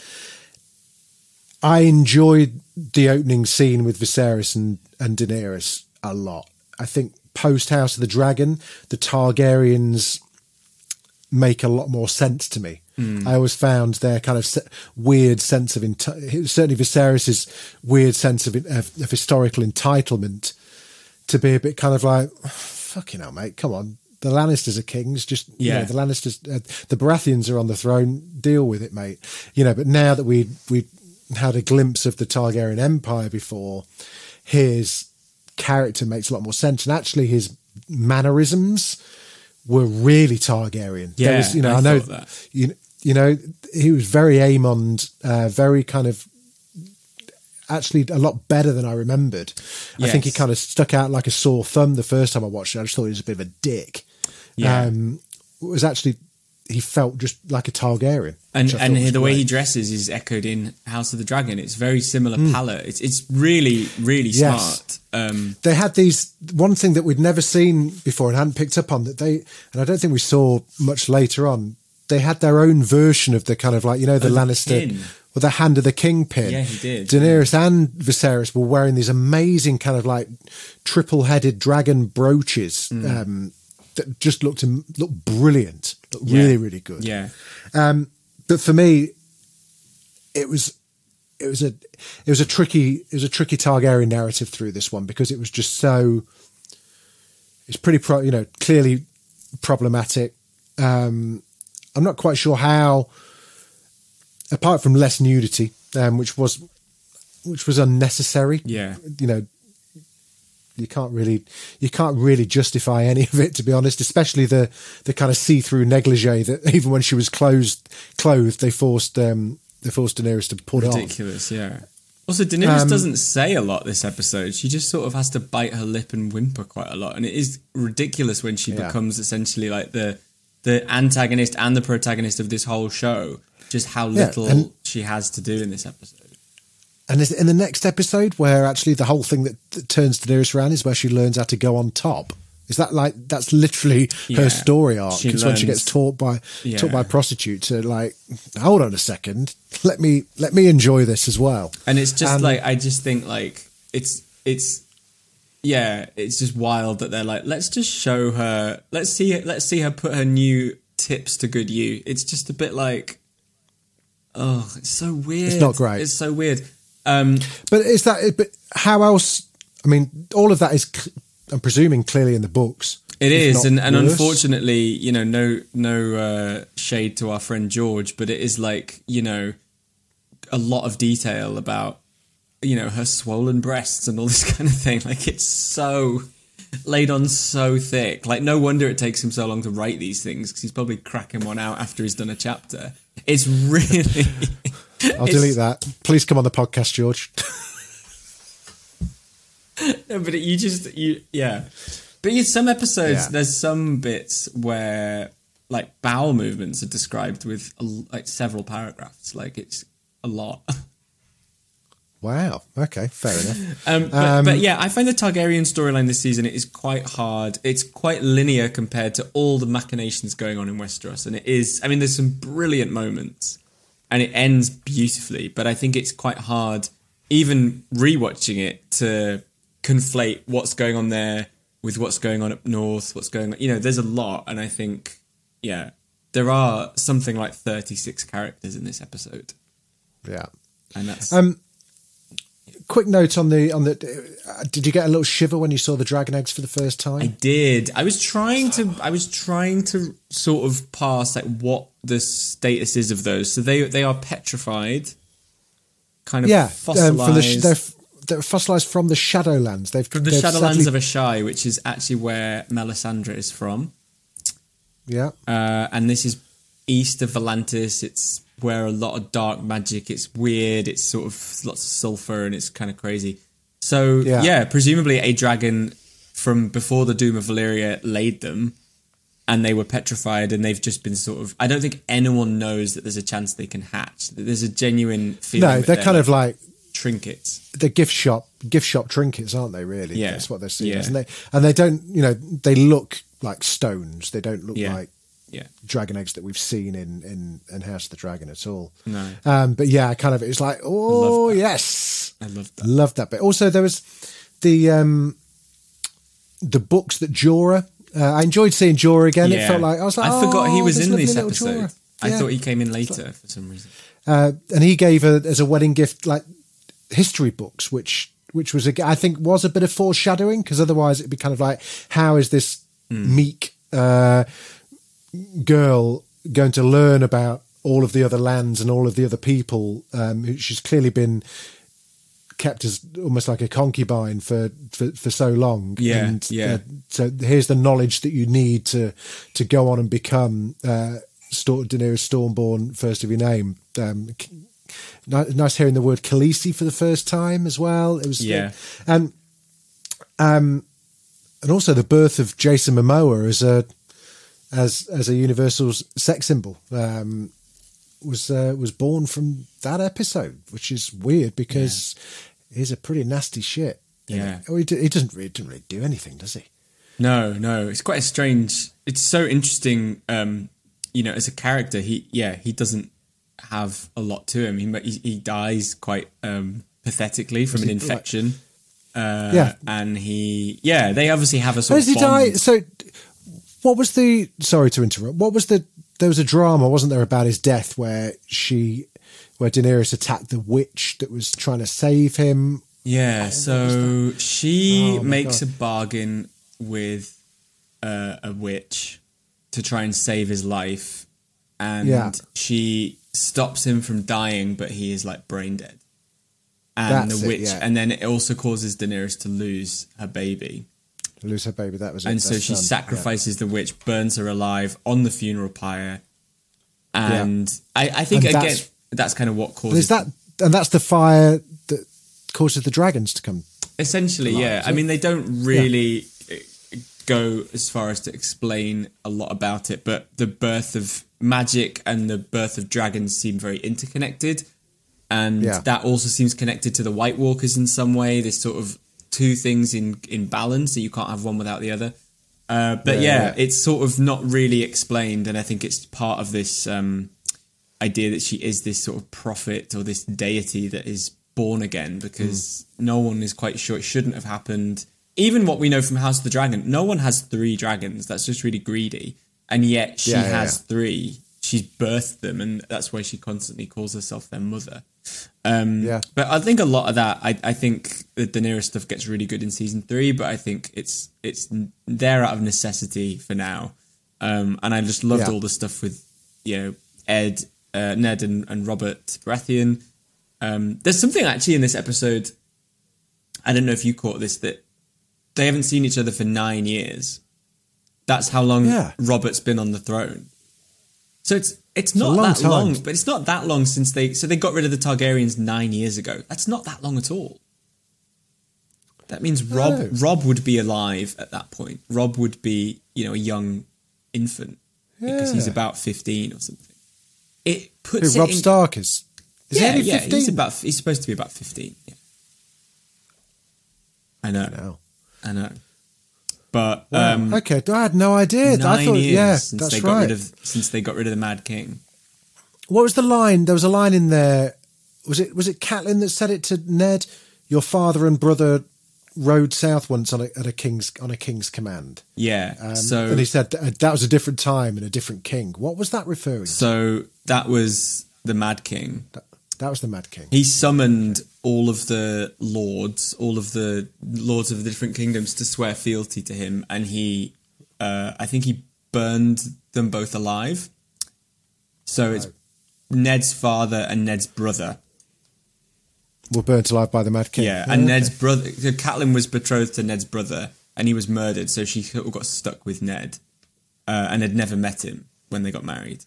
I enjoyed the opening scene with Viserys and Daenerys a lot. I think post House of the Dragon, the Targaryens make a lot more sense to me. I always found their kind of weird sense of certainly Viserys's weird sense of historical entitlement to be a bit kind of like, fucking hell, mate, come on. The Lannisters are kings. Just you know, the Lannisters, the Baratheons are on the throne. Deal with it, mate. You know, but now that we had a glimpse of the Targaryen Empire before, his character makes a lot more sense, and actually his mannerisms were really Targaryen. Yeah, was, you know, I know that. You know, he was very Aemond, very kind of, actually a lot better than I remembered. Yes. I think he kind of stuck out like a sore thumb the first time I watched it. I just thought he was a bit of a dick. Yeah. It was actually, he felt just like a Targaryen. And the way he dresses is echoed in House of the Dragon. It's very similar palette. It's really, really smart. They had one thing that we'd never seen before and hadn't picked up on, and I don't think we saw much later on. They had their own version of the kind of like, you know, the Lannister with the Hand of the King pin. Yeah, he did. Daenerys and Viserys were wearing these amazing kind of like triple-headed dragon brooches that just looked brilliant, looked really, really good. Yeah. But for me, it was a tricky Targaryen narrative through this one, because it was just so, it's pretty clearly problematic. I'm not quite sure how, apart from less nudity, which was unnecessary. Yeah, you know, you can't really justify any of it, to be honest. Especially the kind of see-through negligee that even when she was clothed, they forced Daenerys to put on. Ridiculous, yeah. Also, Daenerys doesn't say a lot this episode. She just sort of has to bite her lip and whimper quite a lot, and it is ridiculous when she becomes essentially like the antagonist and the protagonist of this whole show, just how little she has to do in this episode. And is it in the next episode where actually the whole thing that turns Daenerys around is where she learns how to go on top? Is that like, that's literally her story arc? Because when she gets taught by a prostitute to like, hold on a second, let me enjoy this as well. And it's just like, I just think like, it's just wild that they're like, let's just show her, let's see her put her new tips to good use. It's just a bit like, oh, it's so weird. It's not great. It's so weird. But how else? I mean, all of that is, I'm presuming, clearly in the books. It is, and unfortunately, you know, no shade to our friend George, but it is like, you know, a lot of detail about, you know, her swollen breasts and all this kind of thing. Like, it's so laid on so thick. Like, no wonder it takes him so long to write these things, because he's probably cracking one out after he's done a chapter. It's really... I'll delete that. Please come on the podcast, George. No, but But in some episodes, Yeah. there's some bits where like bowel movements are described with like several paragraphs. Like it's a lot. Wow. Okay. Fair enough. But yeah, I find the Targaryen storyline this season is quite hard. It's quite linear compared to all the machinations going on in Westeros. And it is, I mean, there's some brilliant moments and it ends beautifully, but I think it's quite hard, even rewatching it, to conflate what's going on there with what's going on up north, what's going on. You know, there's a lot. And I think, yeah, there are something like 36 characters in this episode. Yeah. And that's... Quick note on the did you get a little shiver when you saw the dragon eggs for the first time? I did. I was trying to sort of parse like what the status is of those. So they are petrified, kind of fossilized. They're fossilized from the Shadowlands. From the Shadowlands of Ashai, which is actually where Melisandre is from. Yeah. And this is east of Volantis. It's where a lot of dark magic. It's weird. It's sort of lots of sulfur and it's kind of crazy. So yeah, presumably a dragon from before the Doom of Valyria laid them, and they were petrified, and they've just been sort of. I don't think anyone knows that there's a chance they can hatch. That there's a genuine feeling. No, they're kind of like trinkets. They're gift shop trinkets, aren't they? Really, yeah, that's what they're seen as. And they don't, they look like stones. They don't look like dragon eggs that we've seen in House of the Dragon at all. No. But yeah, kind of, it was like, oh yes, I loved that. Loved that bit. Also, there was the books that Jorah. I enjoyed seeing Jorah again. Yeah. It felt like I was like, I forgot he was in this little episode. Jorah. I Yeah. thought he came in later for some reason. And he gave her as a wedding gift like history books, which was I think was a bit of foreshadowing, because otherwise it'd be kind of like, how is this meek girl going to learn about all of the other lands and all of the other people? She's clearly been kept as almost like a concubine for so long. Yeah, and, yeah. So here's the knowledge that you need to go on and become Daenerys Stormborn, first of your name. Nice hearing the word Khaleesi for the first time as well. It was and also the birth of Jason Momoa as a universal sex symbol was born from that episode, which is weird because he's a pretty nasty shit. Yeah, he didn't really do anything, does he? No, it's quite a strange. It's so interesting. As a character, he doesn't have a lot to him. He dies quite pathetically from an infection. And they obviously have a sort of bond. Die? So, what was the? Sorry to interrupt. What was the? There was a drama, wasn't there, about his death where Daenerys attacked the witch that was trying to save him. Yeah, so she makes a bargain with a witch to try and save his life, and she stops him from dying, but he is like brain dead. And the witch, and then it also causes Daenerys to lose her baby. That was it. And so she sacrifices the witch, burns her alive on the funeral pyre. And I think, again, that's kind of what causes... And that's the fire that causes the dragons to come. Essentially, I mean, they don't really go as far as to explain a lot about it, but the birth of magic and the birth of dragons seem very interconnected. And that also seems connected to the White Walkers in some way. There's sort of two things in balance, so you can't have one without the other. It's sort of not really explained, and I think it's part of this idea that she is this sort of prophet or this deity that is born again, because no one is quite sure. It shouldn't have happened. Even what we know from House of the Dragon, no one has 3 dragons. That's just really greedy. And yet she has 3. She's birthed them, and that's why she constantly calls herself their mother. But I think a lot of that, I think the Daenerys stuff gets really good in season 3, but I think it's there out of necessity for now. And I just loved all the stuff with, Ned and Robert Baratheon. There's something actually in this episode, I don't know if you caught this, that they haven't seen each other for 9 years. That's how long Robert's been on the throne. So it's not that long, but it's not that long since they got rid of the Targaryens 9 years ago. That's not that long at all. That means Rob would be alive at that point. Rob would be, a young infant because he's about 15 or something. It puts Rob Stark is he only 15? He's supposed to be about 15. Yeah. I know. But okay, I had no idea. 9 I thought, years since that's they right. Since they got rid of the Mad King. What was the line? There was a line in there. Was it Catelyn that said it to Ned? Your father and brother rode south once on a king's command. Yeah. And he said that was a different time and a different king. What was that referring to? So that was the Mad King. That was the Mad King. He summoned all of the lords of the different kingdoms to swear fealty to him, and I think he burned them both alive. So it's Ned's father and Ned's brother were burnt alive by the Mad King. Yeah, and Ned's brother. So Catelyn was betrothed to Ned's brother, and he was murdered. So she sort of got stuck with Ned, and had never met him when they got married.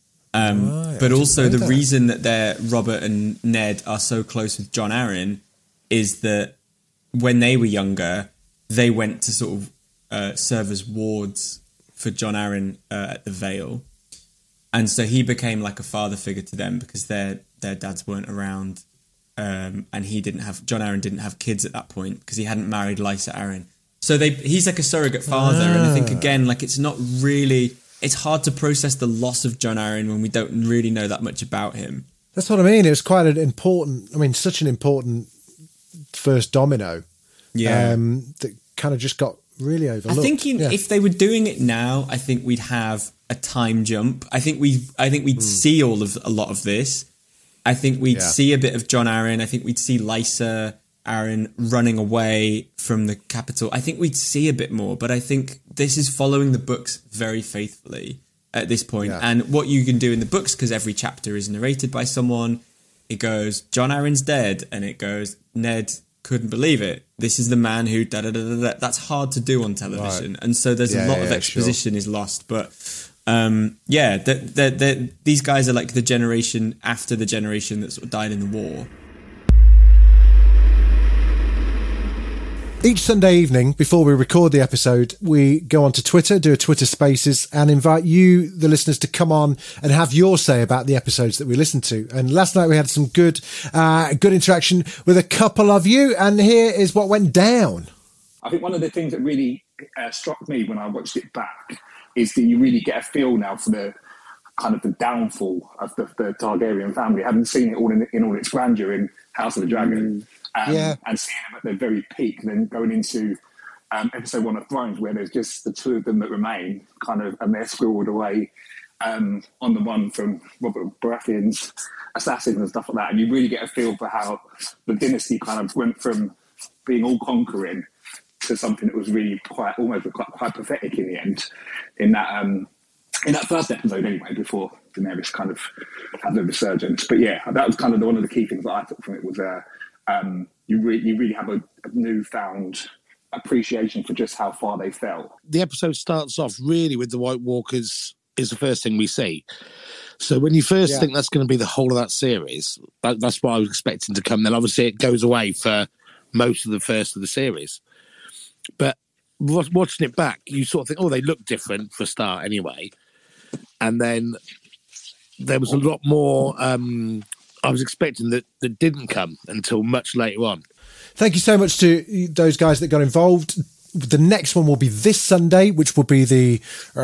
But also the reason that Robert and Ned are so close with Jon Arryn is that when they were younger, they went to sort of serve as wards for Jon Arryn at the Vale, and so he became like a father figure to them because their dads weren't around. And Jon Arryn didn't have kids at that point because he hadn't married Lysa Arryn. So he's like a surrogate father. And I think, again, like it's hard to process the loss of Jon Arryn when we don't really know that much about him. That's what I mean. It was quite such an important first domino. Yeah. That kind of just got really overlooked. I think if they were doing it now, I think we'd have a time jump. I think we'd see a lot of this. I think we'd see a bit of Jon Arryn. I think we'd see Lysa Arryn running away from the capital. I think we'd see a bit more, but I think this is following the books very faithfully at this point. Yeah. And what you can do in the books, because every chapter is narrated by someone, it goes, Jon Arryn's dead, and it goes, Ned couldn't believe it. This is the man who da-da-da-da-da. That's hard to do on television. Right. And so there's a lot of exposition is lost, but... these guys are like the generation after the generation that sort of died in the war. Each Sunday evening, before we record the episode, we go onto Twitter, do a Twitter Spaces, and invite you, the listeners, to come on and have your say about the episodes that we listen to. And last night we had some good interaction with a couple of you, and here is what went down. I think one of the things that really struck me when I watched it back is that you really get a feel now for the kind of the downfall of the Targaryen family, having seen it all in all its grandeur in House of the Dragon, and seeing them at their very peak, and then going into episode 1 of Thrones, where there's just the two of them that remain, kind of, and they're squirreled away on the one from Robert Baratheon's assassins and stuff like that, and you really get a feel for how the dynasty kind of went from being all conquering to something that was really quite pathetic in the end, in that first episode anyway, before Daenerys kind of had the resurgence. But yeah, that was kind of one of the key things that I took from it was you really have a newfound appreciation for just how far they fell. The episode starts off really with the White Walkers is the first thing we see. So when you first think that's going to be the whole of that series, that's what I was expecting to come. Then obviously it goes away for most of the first of the series. But watching it back, you sort of think, oh, they look different for a start anyway. And then there was a lot more I was expecting that didn't come until much later on. Thank you so much to those guys that got involved. The next one will be this Sunday, which will be the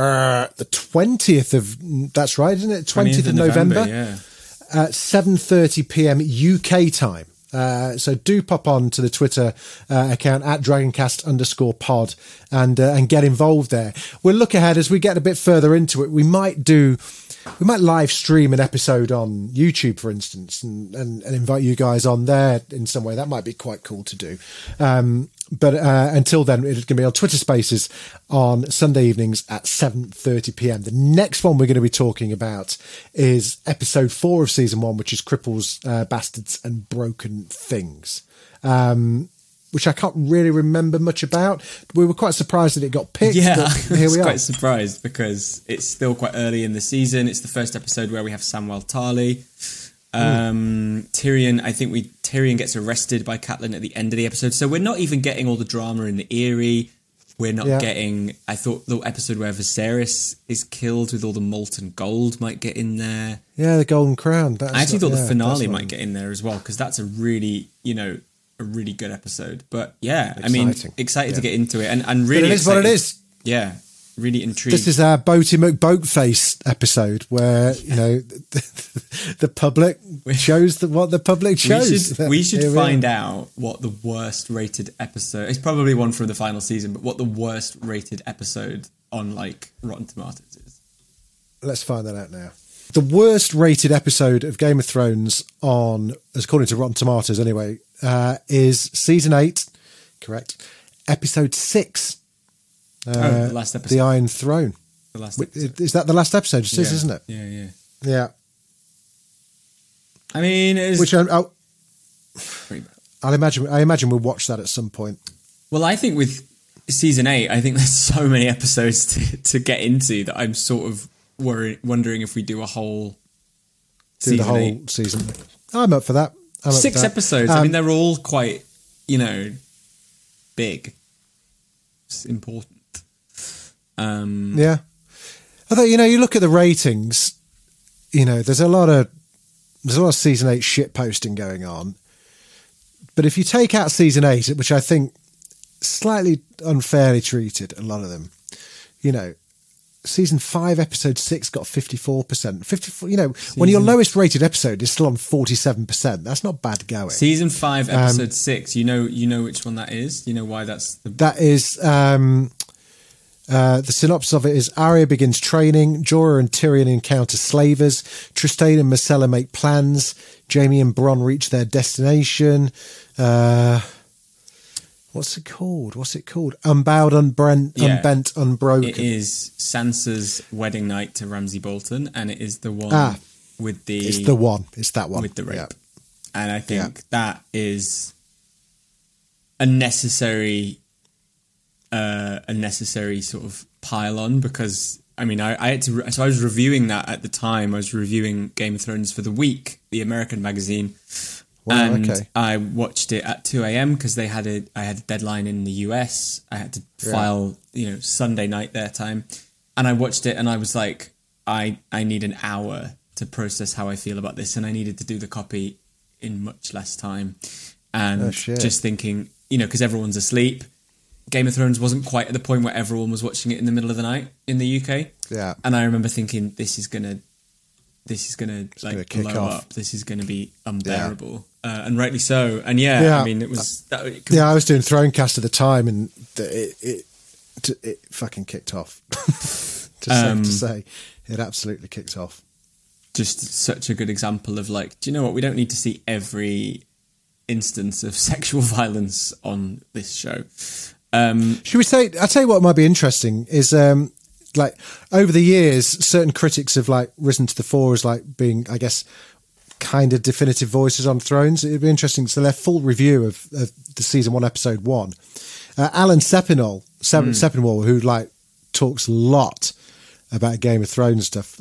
20th of, that's right, isn't it? 20th of November. Yeah. At 7:30 p.m. UK time. So do pop on to the Twitter account at dragoncast_pod and get involved there. We'll look ahead as we get a bit further into it. We might live stream an episode on YouTube, for instance, and invite you guys on there in some way. That might be quite cool to do. But until then, it's going to be on Twitter Spaces on Sunday evenings at 7:30 p.m. The next one we're going to be talking about is episode 4 of season 1, which is Cripples, Bastards and Broken Things, which I can't really remember much about. We were quite surprised that it got picked. Yeah, here we are. Quite surprised because it's still quite early in the season. It's the first episode where we have Samwell Tarly. Tyrion, I think Tyrion gets arrested by Catelyn at the end of the episode, so we're not even getting all the drama in the Eyrie. We're not getting. I thought the episode where Viserys is killed with all the molten gold might get in there. Yeah, the Golden Crown. I actually thought the finale might get in there as well, because that's a really, a really good episode. But yeah, exciting. I mean, excited to get into it, and really, but it is what it is. Yeah. Really intrigued. This is our Boaty McBoatface episode where, the public shows what the public shows. We should find out what the worst rated episode, it's probably one from the final season, but what the worst rated episode on Rotten Tomatoes is. Let's find that out now. The worst rated episode of Game of Thrones according to Rotten Tomatoes anyway, is season 8, correct, episode 6. The last episode. The Iron Throne. The last episode. Is that the last episode? It is, isn't it? Yeah. I mean, it is... Which I imagine we'll watch that at some point. Well, I think with season 8, I think there's so many episodes to get into that I'm sort of wondering if we do a whole season. Season. I'm up for that. 6 episodes. I mean, they're all quite, big. It's important. Yeah. Although, you look at the ratings, there's a lot of season 8 shit posting going on. But if you take out season 8, which I think slightly unfairly treated a lot of them, season 5, episode 6 got 54%. 54, when your lowest rated episode is still on 47%, that's not bad going. Season 5, episode 6, you know which one that is? You know why that's the... That is... the synopsis of it is: Arya begins training, Jorah and Tyrion encounter slavers, Trystane and Myrcella make plans, Jaime and Bronn reach their destination. What's it called? Unbowed, Unbent, Unbroken. It is Sansa's wedding night to Ramsay Bolton, and it is the one with the... It's the one. It's that one. With the rape. Yeah. And I think that is a necessary sort of pile on, because I mean, I had to. So I was reviewing that at the time. I was reviewing Game of Thrones for The Week, the American magazine, and I watched it at 2 a.m. because I had a deadline in the US. I had to file, Sunday night their time, and I watched it, and I was like, I need an hour to process how I feel about this, and I needed to do the copy in much less time, and just thinking, because everyone's asleep. Game of Thrones wasn't quite at the point where everyone was watching it in the middle of the night in the UK. Yeah. And I remember thinking, this is gonna blow up. This is gonna be unbearable. Yeah. And rightly so. And I mean, it was... I was doing Thronecast at the time, and it fucking kicked off. to say. It absolutely kicked off. Just such a good example of do you know what? We don't need to see every instance of sexual violence on this show. Should we say, I'll tell you what might be interesting is, over the years, certain critics have risen to the fore as being, I guess, kind of definitive voices on Thrones. It'd be interesting. So their full review of the season 1, episode 1, Alan Sepinwall, who talks a lot about Game of Thrones stuff.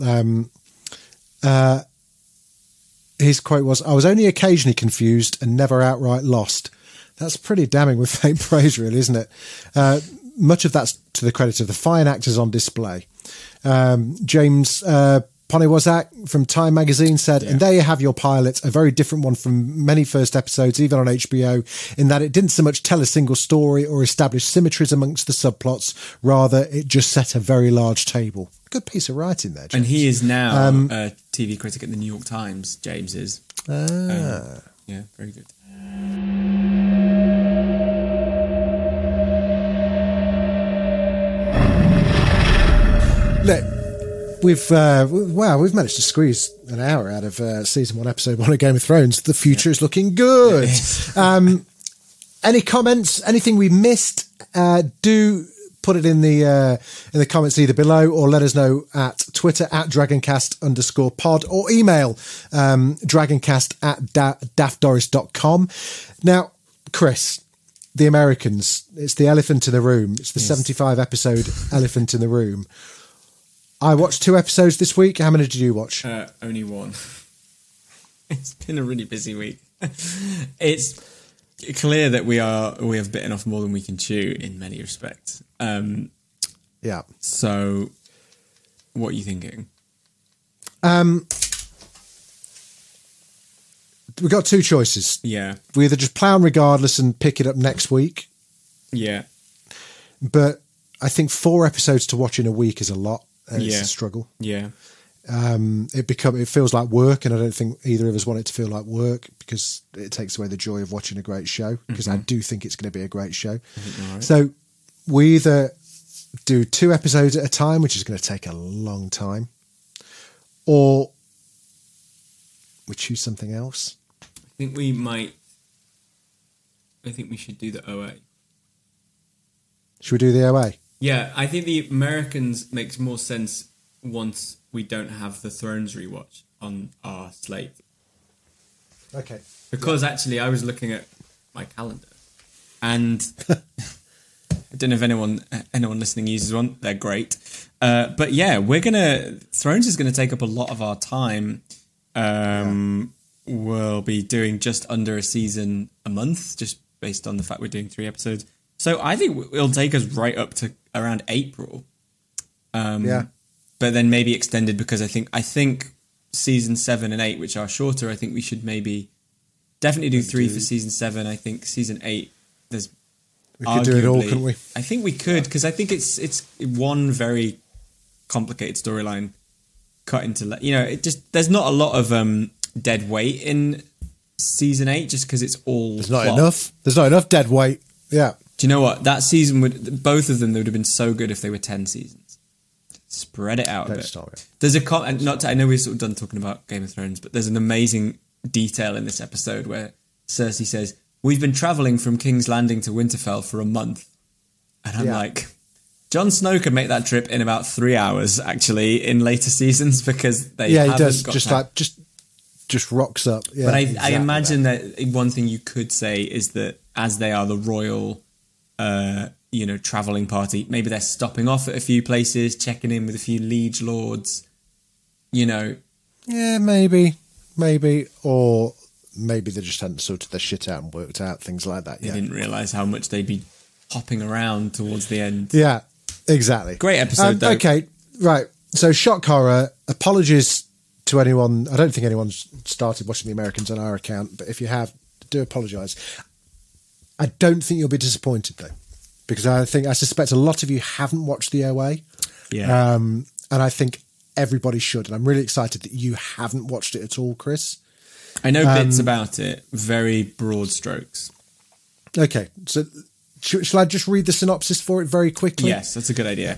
His quote was, "I was only occasionally confused and never outright lost." That's pretty damning with faint praise, really, isn't it? Much of that's to the credit of the fine actors on display. James Poniwazak from Time magazine said, and there you have your pilot, a very different one from many first episodes, even on HBO, in that it didn't so much tell a single story or establish symmetries amongst the subplots. Rather, it just set a very large table. Good piece of writing there, James. And he is now a TV critic at the New York Times, James is. Yeah, very good. Look, we've managed to squeeze an hour out of season 1, episode 1 of Game of Thrones. The future is looking good. Any comments? Anything we missed? Do put it in the comments either below, or let us know at Twitter at dragoncast_pod, or email dragoncast@daftdoris.com. Now, Chris, the Americans, it's the elephant in the room. It's the 75 episode elephant in the room. I watched 2 episodes this week. How many did you watch? Only 1. It's been a really busy week. It's clear that we have bitten off more than we can chew in many respects. Yeah. So, what are you thinking? We've got two choices. Yeah. We either just plow on regardless and pick it up next week. Yeah. But I think 4 episodes to watch in a week is a lot. And it's a struggle. Yeah. It feels like work, and I don't think either of us want it to feel like work because it takes away the joy of watching a great show, because I do think it's going to be a great show. Right. So we either do 2 episodes at a time, which is going to take a long time, or we choose something else. I think we should do the OA. Should we do the OA? Yeah, I think the Americans makes more sense once we don't have the Thrones rewatch on our slate. Okay. Because actually I was looking at my calendar and I don't know if anyone listening uses one. They're great. But yeah, Thrones is going to take up a lot of our time. We'll be doing just under a season a month, just based on the fact we're doing 3 episodes. So I think it'll take us right up to around April. But then maybe extended, because I think season 7 and 8, which are shorter, I think we should definitely do 3 for season 7. I think season 8, we could do it all, couldn't we? I think we could, because I think it's one very complicated storyline cut into, there's not a lot of dead weight in season 8, just because it's all There's not enough dead weight. Yeah. Do you know what? That season both of them, they would have been so good if they were 10 seasons. Spread it out a bit. There's I know we're sort of done talking about Game of Thrones, but there's an amazing detail in this episode where Cersei says, "We've been travelling from King's Landing to Winterfell for a month." And I'm like, Jon Snow could make that trip in about 3 hours, actually, in later seasons, because he does. Just rocks up. Yeah, but I imagine that one thing you could say is that as they are the royal traveling party, maybe they're stopping off at a few places, checking in with a few liege lords, Yeah, maybe. Or maybe they just hadn't sorted their shit out and worked out things like that. They didn't realise how much they'd be hopping around towards the end. Yeah, exactly. Great episode, though. Okay, right. So, shock horror. Apologies to anyone. I don't think anyone's started watching The Americans on our account, but if you have, do apologise. I don't think you'll be disappointed, though, because I suspect a lot of you haven't watched the OA. Yeah. And I think everybody should. And I'm really excited that you haven't watched it at all, Chris. I know bits about it, very broad strokes. Okay. So shall I just read the synopsis for it very quickly? Yes, that's a good idea.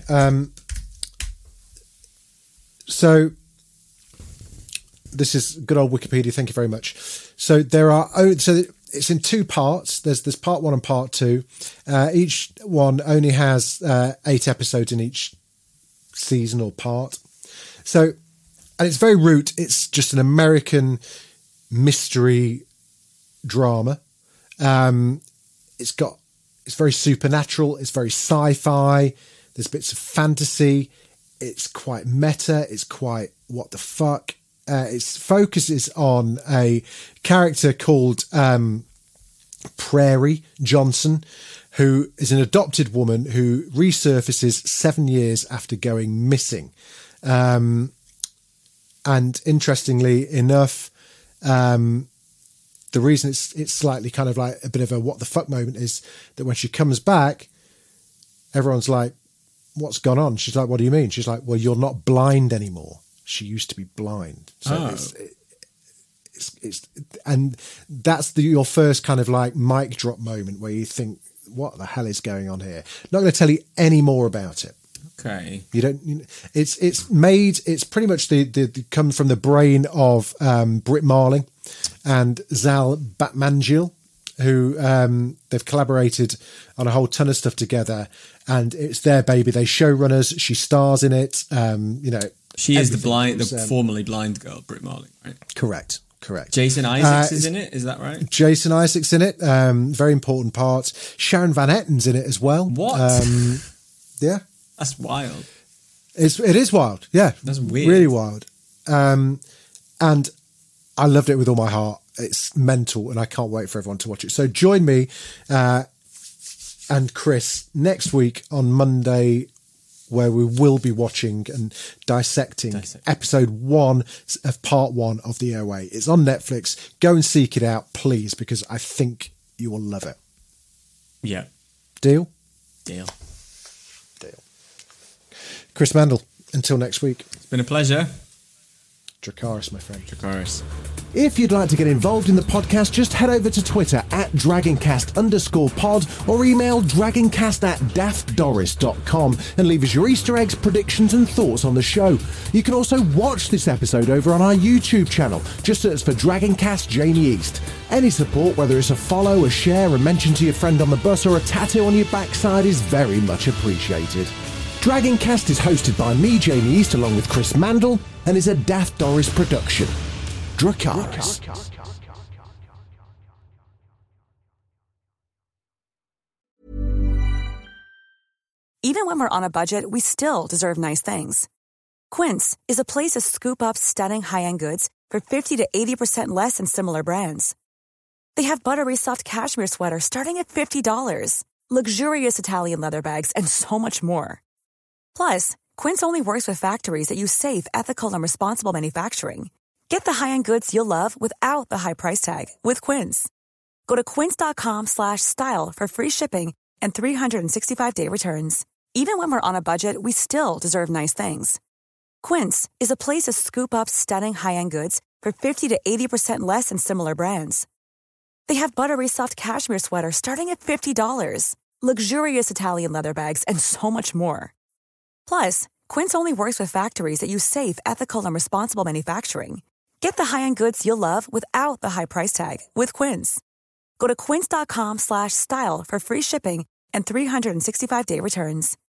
So this is good old Wikipedia. Thank you very much. So it's in 2 parts. There's part 1 and part 2. Each one only has 8 episodes in each season or part. So, and it's very root. It's just an American mystery drama. It's very supernatural. It's very sci-fi. There's bits of fantasy. It's quite meta. It's quite what the fuck. It focuses on a character called Prairie Johnson, who is an adopted woman who resurfaces 7 years after going missing. And interestingly enough, the reason it's slightly kind of like a bit of a what the fuck moment is that when she comes back, everyone's like, what's gone on? She's like, what do you mean? She's like, well, you're not blind anymore. She used to be blind. So and that's your first kind of like mic drop moment where you think, what the hell is going on here? Not going to tell you any more about it. Okay. It's pretty much the come from the brain of Britt Marling and Zal Batmangiel, who they've collaborated on a whole ton of stuff together, and it's their baby. They showrunners. She stars in it. She is the formerly blind girl, Britt Marling, right? Correct. Jason Isaacs is in it, is that right? Jason Isaacs in it, very important part. Sharon Van Etten's in it as well. What? Yeah. That's wild. It is wild, yeah. That's weird. Really wild. And I loved it with all my heart. It's mental, and I can't wait for everyone to watch it. So join me and Chris next week on Monday, where we will be watching and dissecting episode 1 of part 1 of The OA. It's on Netflix. Go and seek it out, please, because I think you will love it. Yeah. Deal? Deal. Chris Mandel, until next week. It's been a pleasure. Dracarys, my friend. Dracarys. If you'd like to get involved in the podcast, just head over to Twitter at DragonCast_pod or email dragoncast@daftdoris.com and leave us your Easter eggs, predictions and thoughts on the show. You can also watch this episode over on our YouTube channel. Just search for Dragoncast Jamie East. Any support, whether it's a follow, a share, a mention to your friend on the bus or a tattoo on your backside, is very much appreciated. Dragoncast is hosted by me, Jamie East, along with Chris Mandel, and is a Daft Doris production. Dracarys. Even when we're on a budget, we still deserve nice things. Quince is a place to scoop up stunning high-end goods for 50 to 80% less than similar brands. They have buttery soft cashmere sweaters starting at $50, luxurious Italian leather bags, and so much more. Plus, Quince only works with factories that use safe, ethical, and responsible manufacturing. Get the high-end goods you'll love without the high price tag with Quince. Go to quince.com/style for free shipping and 365-day returns. Even when we're on a budget, we still deserve nice things. Quince is a place to scoop up stunning high-end goods for 50 to 80% less than similar brands. They have buttery soft cashmere sweaters starting at $50, luxurious Italian leather bags, and so much more. Plus, Quince only works with factories that use safe, ethical, and responsible manufacturing. Get the high-end goods you'll love without the high price tag with Quince. Go to quince.com/style for free shipping and 365-day returns.